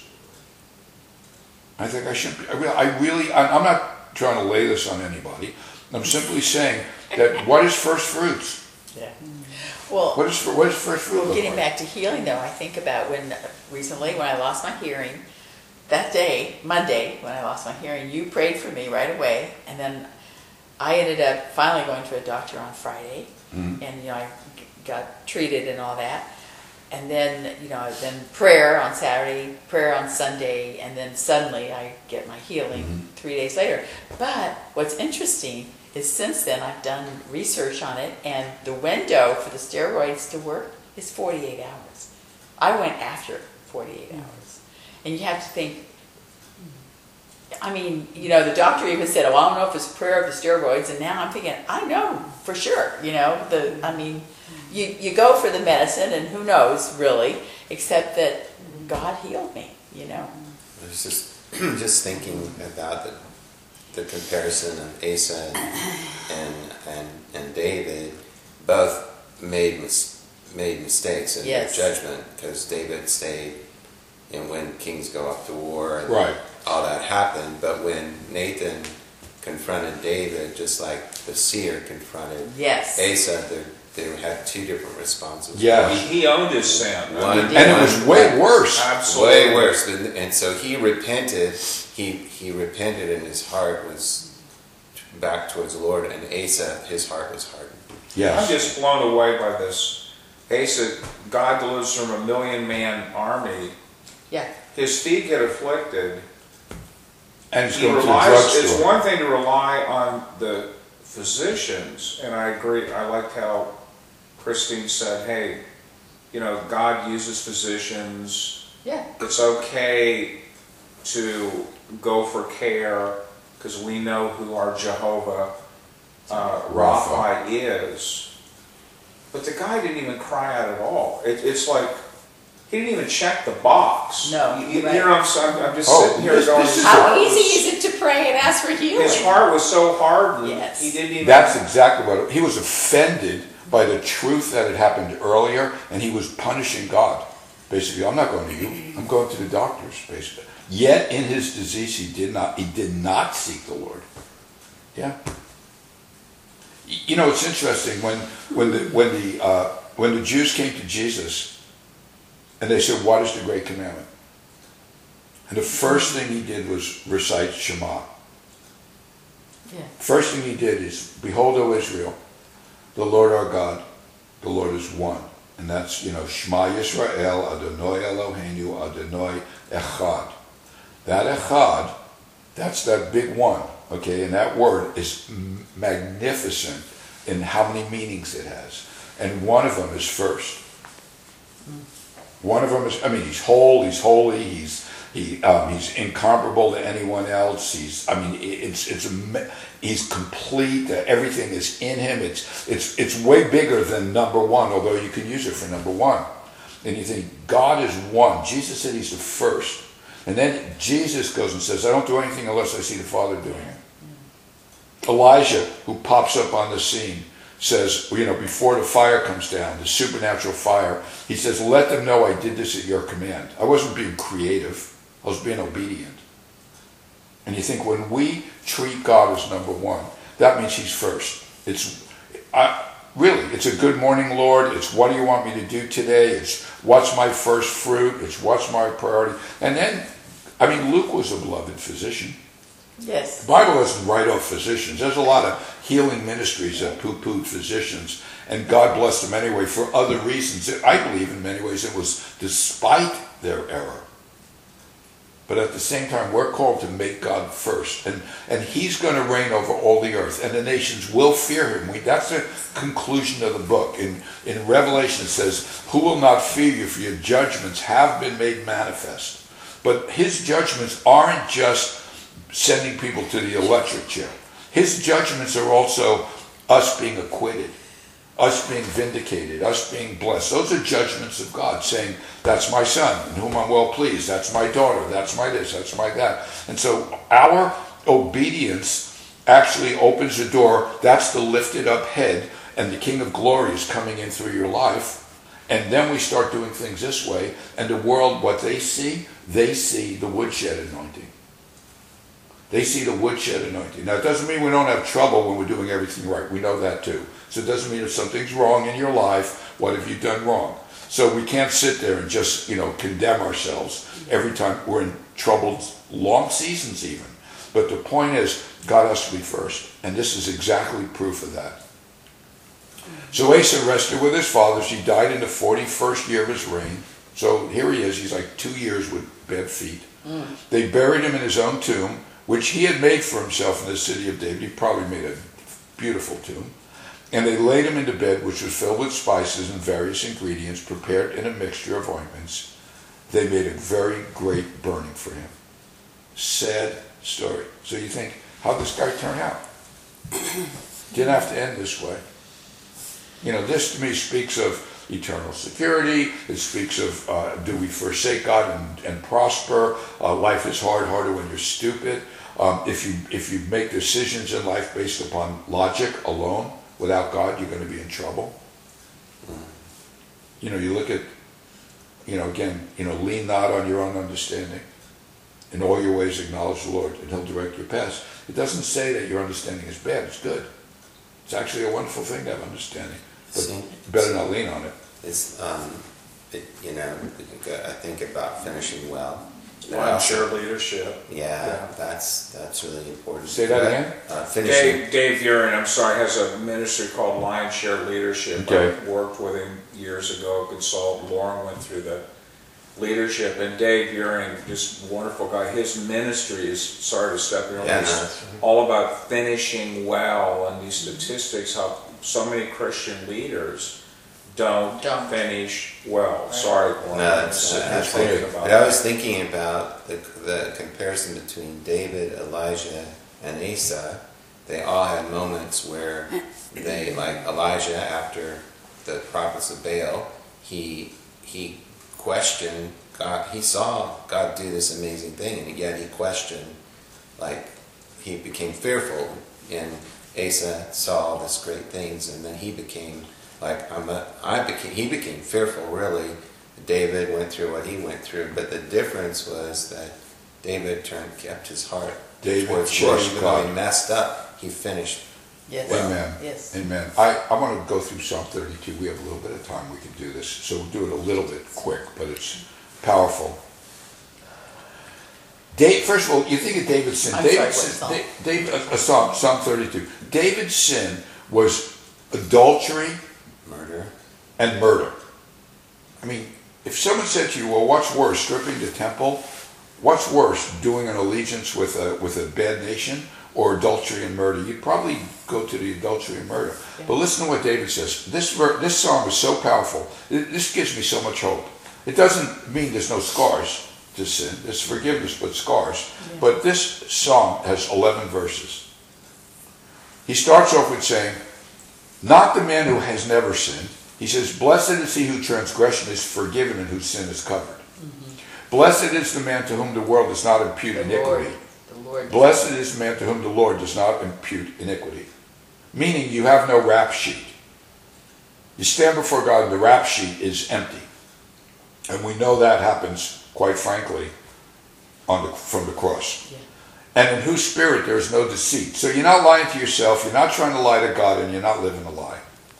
I think I should be, I really, I really I- I'm not trying to lay this on anybody. I'm simply saying that what is first fruits? Yeah. Well, What is, fir- what is first fruit well, look getting like? back to healing though, I think about when recently when I lost my hearing, that day, Monday, when I lost my hearing, you prayed for me right away, and then I ended up finally going to a doctor on Friday, Mhm. and you know I g- got treated and all that, and then you know then prayer on Saturday, prayer on Sunday, and then suddenly I get my healing Mm-hmm. three days later. But what's interesting is since then I've done research on it, and the window for the steroids to work is forty-eight hours. I went after forty-eight hours. And you have to think, I mean, you know, the doctor even said, oh, I don't know if it's prayer of the steroids, and now I'm thinking, I know for sure, you know, the, I mean, you, you go for the medicine, and who knows, really, except that God healed me, you know. I was just just thinking about the the comparison of Asa and and and, and David. Both made mis- made mistakes in Yes. their judgment, because David stayed, and when kings go off to war and Right. all that happened. But when Nathan confronted David, just like the seer confronted Yes. Asa, they they had two different responses. Yeah. He, he owned his sin. One, And it was way worse. Absolutely. way worse. And, and so he repented. He he repented, and his heart was back towards the Lord. And Asa, his heart was hardened. I'm Yes. just blown away by this. Asa, God delivers from a million man army. Yeah. His feet get afflicted. And it's He going to the relies, it's drugstore. one thing to rely on the physicians, and I agree, I liked how Christine said, hey, you know, God uses physicians. Yeah. It's okay to go for care because we know who our Jehovah uh, Rapha is. But the guy didn't even cry out at all. It, it's like he didn't even check the box. No, you, you right. know what I'm saying? I'm just Oh, sitting here this- going. this his is- heart How was- easy is it to pray and ask for healing? His heart was so hardened. Yes. He didn't even. That's exactly what it, he was offended by the truth that had happened earlier, and he was punishing God. Basically, I'm not going to you. I'm going to the doctors. Basically, yet in his disease, he did not. He did not seek the Lord. Yeah. Y- You know, it's interesting when when the when the uh, when the Jews came to Jesus, and they said, "What is the great commandment?" And the first thing he did was recite Shema. Yeah. First thing he did is, behold, O Israel, the Lord our God, the Lord is one. And that's, you know, Shema Yisrael, Adonai Eloheinu, Adonai Echad. That Echad, that's that big one, okay? And that word is m- magnificent in how many meanings it has. And one of them is first. One of them is, I mean, he's whole, he's holy, he's he um, he's incomparable to anyone else. He's, I mean, it's it's a, me- he's complete. Uh, everything is in him. It's it's it's way bigger than number one. Although you can use it for number one. And you think God is one. Jesus said he's the first, and then Jesus goes and says, "I don't do anything unless I see the Father doing it." Elijah, who pops up on the scene, says, you know, before the fire comes down, the supernatural fire, he says, "Let them know I did this at your command." I wasn't being creative. I was being obedient. And you think when we treat God as number one, that means he's first. It's I, really, it's a good morning, Lord. It's what do you want me to do today? It's what's my first fruit? It's what's my priority? And then, I mean, Luke was a beloved physician. Yes. The Bible doesn't write off physicians. There's a lot of healing ministries that poo-pooed physicians, and God blessed them anyway for other reasons. I believe in many ways it was despite their error. But at the same time, we're called to make God first. And, and he's going to reign over all the earth. And the nations will fear him. We, that's the conclusion of the book. In, in Revelation it says, who will not fear you, for your judgments have been made manifest. But his judgments aren't just sending people to the electric chair. His judgments are also us being acquitted, us being vindicated, us being blessed. Those are judgments of God, saying, that's my son, in whom I'm well pleased. That's my daughter. That's my this. That's my that. And so our obedience actually opens the door. That's the lifted up head, and the King of Glory is coming in through your life. And then we start doing things this way, and the world, what they see, they see the woodshed anointing. They see the woodshed anointing. Now, it doesn't mean we don't have trouble when we're doing everything right. We know that too. So it doesn't mean if something's wrong in your life, what have you done wrong? So we can't sit there and just, you know, condemn ourselves every time we're in troubled, long seasons even. But the point is, God has to be first. And this is exactly proof of that. So Asa rested with his fathers. He died in the forty-first year of his reign. So here he is. He's like two years with bad feet. Mm. They buried him in his own tomb, which he had made for himself in the city of David. He probably made a beautiful tomb. And they laid him into bed, which was filled with spices and various ingredients, prepared in a mixture of ointments. They made a very great burning for him. Sad story. So you think, how'd this guy turn out? Didn't have to end this way. You know, this to me speaks of eternal security. It speaks of, uh, do we forsake God and, and prosper? Uh, life is hard, harder when you're stupid. Um, if you if you make decisions in life based upon logic alone, without God, you're going to be in trouble. You know, you look at, you know, again, you know, lean not on your own understanding. In all your ways acknowledge the Lord, and he'll direct your paths. It doesn't say that your understanding is bad. It's good. It's actually a wonderful thing to have understanding. But See, you better not lean on it. It's, um, it, you know, I think about finishing well. Line share leadership. Yeah, Yeah. that's that's really important. Say that But, again? Uh, finishing. Dave, Dave Urin, I'm sorry, has a ministry called Lion Share Leadership. Okay. I worked with him years ago, consultant. Lauren went through the leadership, and Dave Urin, just wonderful guy. His ministry is, sorry to step in, Yeah, it's no. all about finishing well, and these statistics, how so many Christian leaders don't, Don't. finish well. Sorry, Lauren. No, that's, I'm that's just thinking great. about But I that. was thinking about the, the comparison between David, Elijah, and Asa. They all had moments where they, like Elijah, after the prophets of Baal, he he questioned God. He saw God do this amazing thing, and yet he questioned, like he became fearful. And Asa saw this great things, and then he became like I'm a, I became he became fearful. Really, David went through what he went through, but the difference was that David turned kept his heart David towards the Lord. chased Even though he God. messed up, he finished. Yes. Amen. Yes. Amen. I, I want to go through Psalm thirty-two. We have a little bit of time. We can do this. So we'll do it a little bit quick, but it's powerful. Dave, first of all, you think of David's sin. I'm David's sorry, sin, what Da- David, uh, uh, Psalm, Psalm thirty-two. David's sin was adultery Murder. and murder. I mean, if someone said to you, well, what's worse, stripping the temple? What's worse, doing an allegiance with a, with a bad nation, or adultery and murder? You'd probably go to the adultery and murder. Yeah. But listen to what David says. This, ver- this psalm is so powerful. It- this gives me so much hope. It doesn't mean there's no scars to sin. There's forgiveness, but scars. Yeah. But this psalm has eleven verses. He starts off with saying, not the man who has never sinned. He says, blessed is he whose transgression is forgiven and whose sin is covered. Mm-hmm. Blessed is the man to whom the world does not impute The iniquity. Lord. The Lord. Blessed is the man to whom the Lord does not impute iniquity. Meaning you have no rap sheet. You stand before God and the rap sheet is empty. And we know that happens, quite frankly, on the, from the cross. Yeah. And in whose spirit there is no deceit. So you're not lying to yourself, you're not trying to lie to God, and you're not living a lie.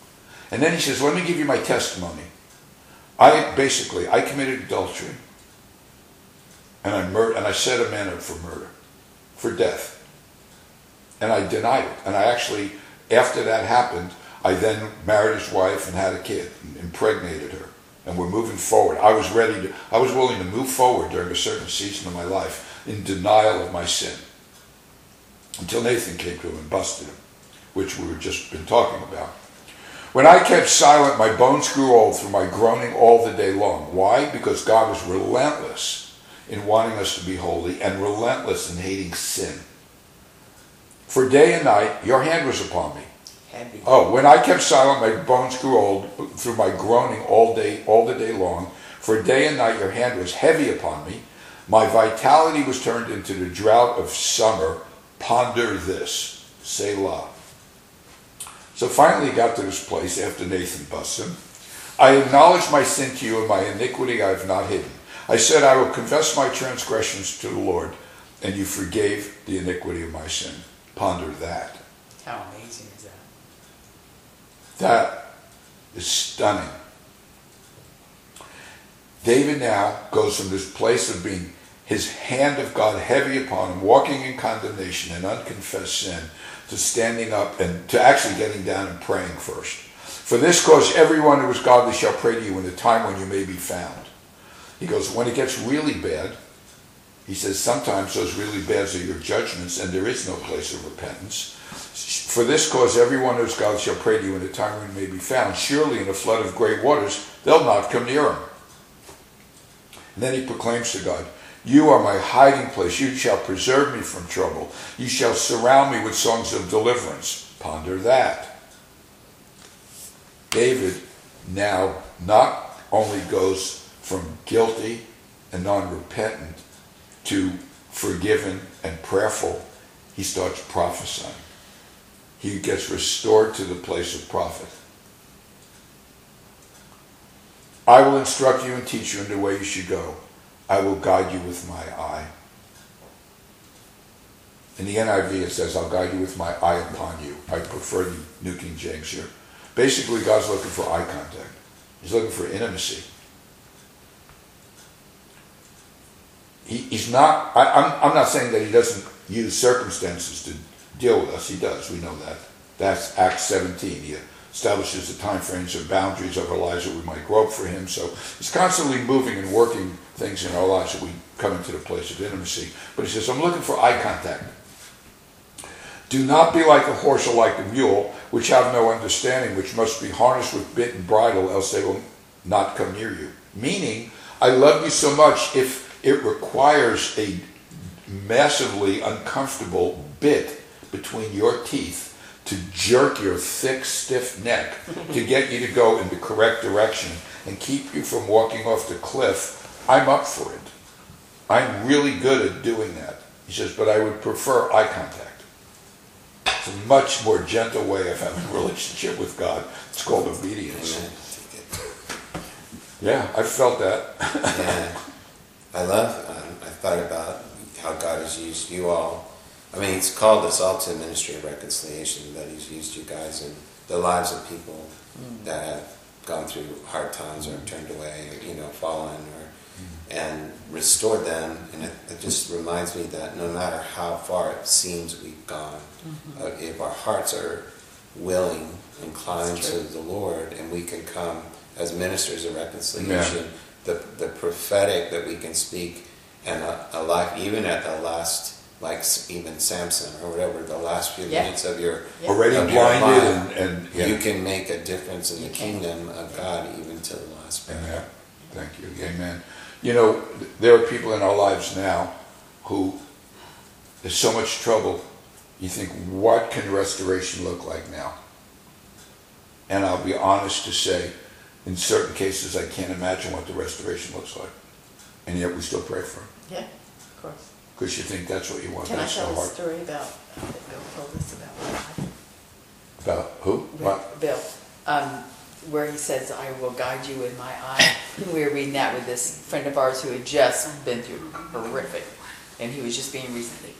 And then he says, let me give you my testimony. I basically, I committed adultery. And I mur- and I set a man up for murder, for death. And I denied it. And I actually, after that happened, I then married his wife and had a kid, and impregnated her. And we're moving forward. I was ready to, I was willing to move forward during a certain season of my life in denial of my sin. Until Nathan came to him and busted him, which we were just been talking about. When I kept silent, my bones grew old through my groaning all the day long. Why? Because God was relentless in wanting us to be holy and relentless in hating sin. For day and night, your hand was upon me. Heavy. Oh, when I kept silent, my bones grew old through my groaning all day, all the day long. For day and night, your hand was heavy upon me. My vitality was turned into the drought of summer. Ponder this. Selah. So finally he got to this place after Nathan busted him. I acknowledged my sin to you, and my iniquity I have not hidden. I said, I will confess my transgressions to the Lord, and you forgave the iniquity of my sin. Ponder that. How amazing is that? That is stunning. David now goes from this place of being his hand of God heavy upon him, walking in condemnation and unconfessed sin, to standing up and to actually getting down and praying first. For this cause everyone who is godly shall pray to you in the time when you may be found. He goes, when it gets really bad, he says, sometimes those really bads are your judgments, and there is no place of repentance. For this cause everyone who is godly shall pray to you in the time when you may be found. Surely in a flood of great waters, they'll not come near him. And then he proclaims to God, you are my hiding place. You shall preserve me from trouble. You shall surround me with songs of deliverance. Ponder that. David now not only goes from guilty and non-repentant to forgiven and prayerful, he starts prophesying. He gets restored to the place of prophet. I will instruct you and teach you in the way you should go. I will guide you with my eye. In the N I V it says, I'll guide you with my eye upon you. I prefer the New King James here. Basically, God's looking for eye contact. He's looking for intimacy. He, he's not, I, I'm, I'm not saying that he doesn't use circumstances to deal with us. He does. We know that. That's Acts seventeen. He establishes the time frames or boundaries of our lives that we might grow up for him. So he's constantly moving and working things in our lives that we come into the place of intimacy. But he says, I'm looking for eye contact. Do not be like a horse or like a mule, which have no understanding, which must be harnessed with bit and bridle, else they will not come near you. Meaning, I love you so much, if it requires a massively uncomfortable bit between your teeth to jerk your thick, stiff neck to get you to go in the correct direction and keep you from walking off the cliff, I'm up for it. I'm really good at doing that. He says, but I would prefer eye contact. It's a much more gentle way of having a relationship with God. It's called obedience. Amen. Yeah, I felt that. Yeah. I love, um, I thought about how God has used you all. I mean, he's called us all to a ministry of reconciliation, but he's used you guys in the lives of people mm. that have gone through hard times or turned away, or, you know, fallen, or mm. and restored them. And it, it just reminds me that no matter how far it seems we've gone, mm-hmm. uh, if our hearts are willing, inclined to the Lord, and we can come as ministers of reconciliation, yeah. the the prophetic that we can speak, and a, a life, even at the last, like even Samson or whatever, the last few yeah. minutes of your yeah. already of blinded, your and, and yeah. you can make a difference in you the can. kingdom of God even to the last breath. Amen. Thank you. Amen. You know, there are people in our lives now who there's so much trouble. You think, what can restoration look like now? And I'll be honest to say, in certain cases, I can't imagine what the restoration looks like, and yet we still pray for it. Yeah, of course. Because you think that's what you want. Can that's I tell so a hard. story about uh, that Bill told us about? About who? What? Bill, um, where he says, I will guide you in my eye. We were reading that with this friend of ours who had just been through horrific, and he was just being recently.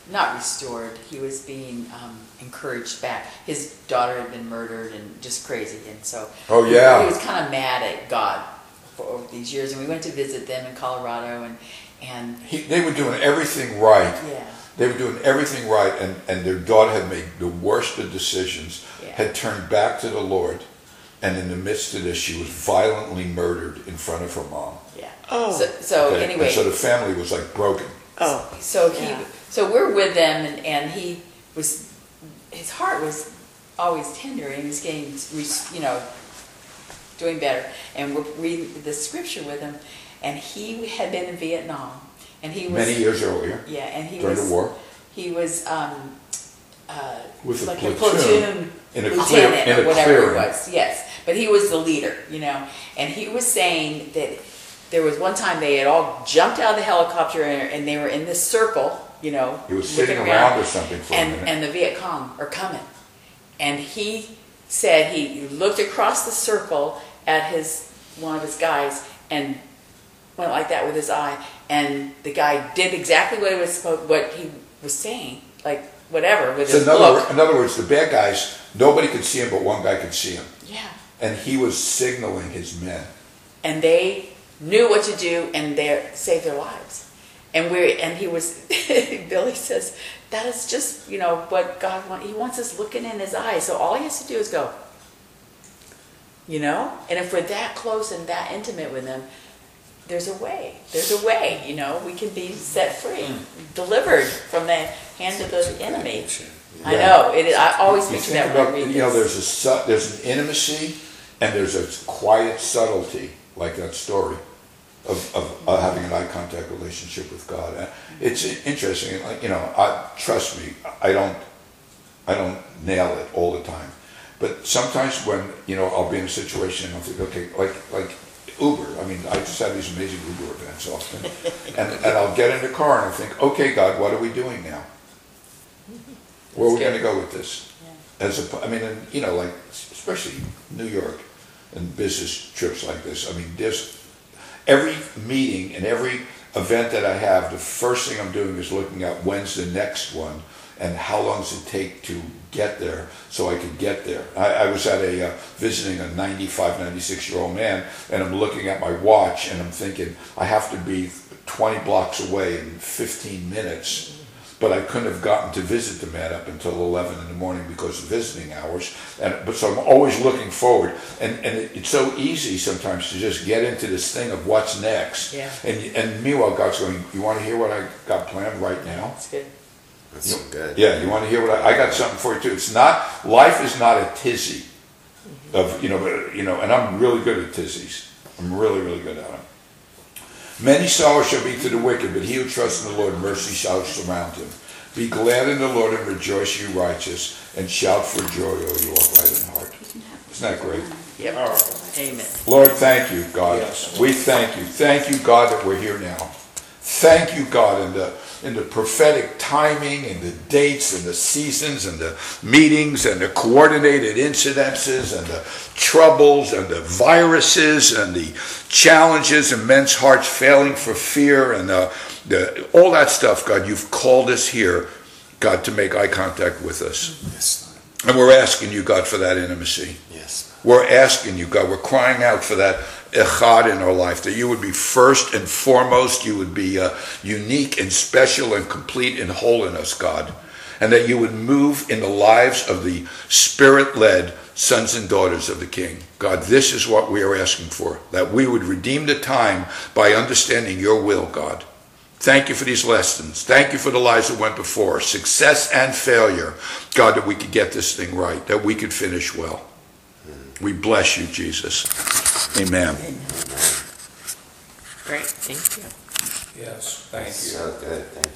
not restored. He was being um, encouraged back. His daughter had been murdered and just crazy, and so Oh, he- yeah. he was kind of mad at God for over these years. And we went to visit them in Colorado, and and He, they were doing everything right. yeah, They were doing everything right, and, and their daughter had made the worst of decisions, Yeah. had turned back to the Lord, and in the midst of this, she was violently murdered in front of her mom. yeah. Oh. So, so Okay? anyway, And so the family was like broken. Oh, so he, Yeah. so we're with them, and, and he was, his heart was always tender, and he was getting, you know, doing better. And we're reading the scripture with him, and he had been in Vietnam, and he was Many years earlier, yeah, and he during was the war, he was um, uh, with a like platoon, a platoon in a lieutenant clear- in or a whatever clearing. it was. Yes, but he was the leader, you know. And he was saying that there was one time they had all jumped out of the helicopter and, and they were in this circle, you know. he was looking sitting around or something for a and minute. and the Viet Cong are coming, and he said he looked across the circle at his one of his guys and went like that with his eye, and the guy did exactly what he was supposed, what he was saying, like whatever with So his in other, look. wor- in other words, the bad guys, nobody could see him, but one guy could see him. Yeah, And he was signaling his men. and they knew what to do, and they saved their lives. And we and he was Billy says that is just, you know, what God wants. He wants us looking in his eyes. So all he has to do is go. You know, and if we're that close and that intimate with him, there's a way. There's a way. You know, we can be set free, delivered from the hand of the enemy. I Yeah. know. It is, I always You picture think that when I about, read you know, this. there's a su- there's an intimacy and there's a quiet subtlety, like that story of, of uh, having an eye contact relationship with God. Uh, It's interesting, like, you know, I, trust me, I don't, I don't nail it all the time. But sometimes when, you know, I'll be in a situation and I'll think, okay, like, like Uber, I mean, I just have these amazing Uber events often. And, and I'll get in the car and I'll think, okay, God, what are we doing now? Where are we That's going to go with this? As a, I mean, and, you know, like, especially New York and business trips like this. I mean, there's every meeting and every event that I have, the first thing I'm doing is looking at when's the next one and how long does it take to get there so I could get there. I, I was at a, uh, visiting a ninety-five, ninety-six year old man, and I'm looking at my watch and I'm thinking, I have to be twenty blocks away in fifteen minutes. But I couldn't have gotten to visit the man up until eleven in the morning because of visiting hours. And but so I'm always looking forward, and and it, it's so easy sometimes to just get into this thing of what's next. Yeah. And and meanwhile, God's going, you want to hear what I got planned right now? That's good. That's so good. Yeah, you want to hear what I, I got something for you too. It's not life is not a tizzy of you know, but you know, and I'm really good at tizzies. I'm really really good at them. Many sorrows shall be to the wicked, but he who trusts in the Lord, mercy shall surround him. Be glad in the Lord and rejoice, you righteous, and shout for joy, O you upright in heart. Isn't that great? Yep. All right. Amen. Lord, thank you, God. Yes. We thank you. Thank you, God, that we're here now. Thank you, God, in the in the prophetic timing and the dates and the seasons and the meetings and the coordinated incidences and the troubles and the viruses and the challenges and men's hearts failing for fear and uh, the, all that stuff, God, you've called us here, God, to make eye contact with us. Yes, Lord. And we're asking you, God, for that intimacy. Yes. We're asking you, God, we're crying out for that echad in our life, that you would be first and foremost, you would be uh, unique and special and complete and whole in us, God, and that you would move in the lives of the Spirit-led sons and daughters of the King. God, this is what we are asking for, that we would redeem the time by understanding your will, God. Thank you for these lessons. Thank you for the lives that went before, success and failure, God, that we could get this thing right, that we could finish well. We bless you, Jesus. Amen. great. Thank you. Yes, thank you. So good. Thank you.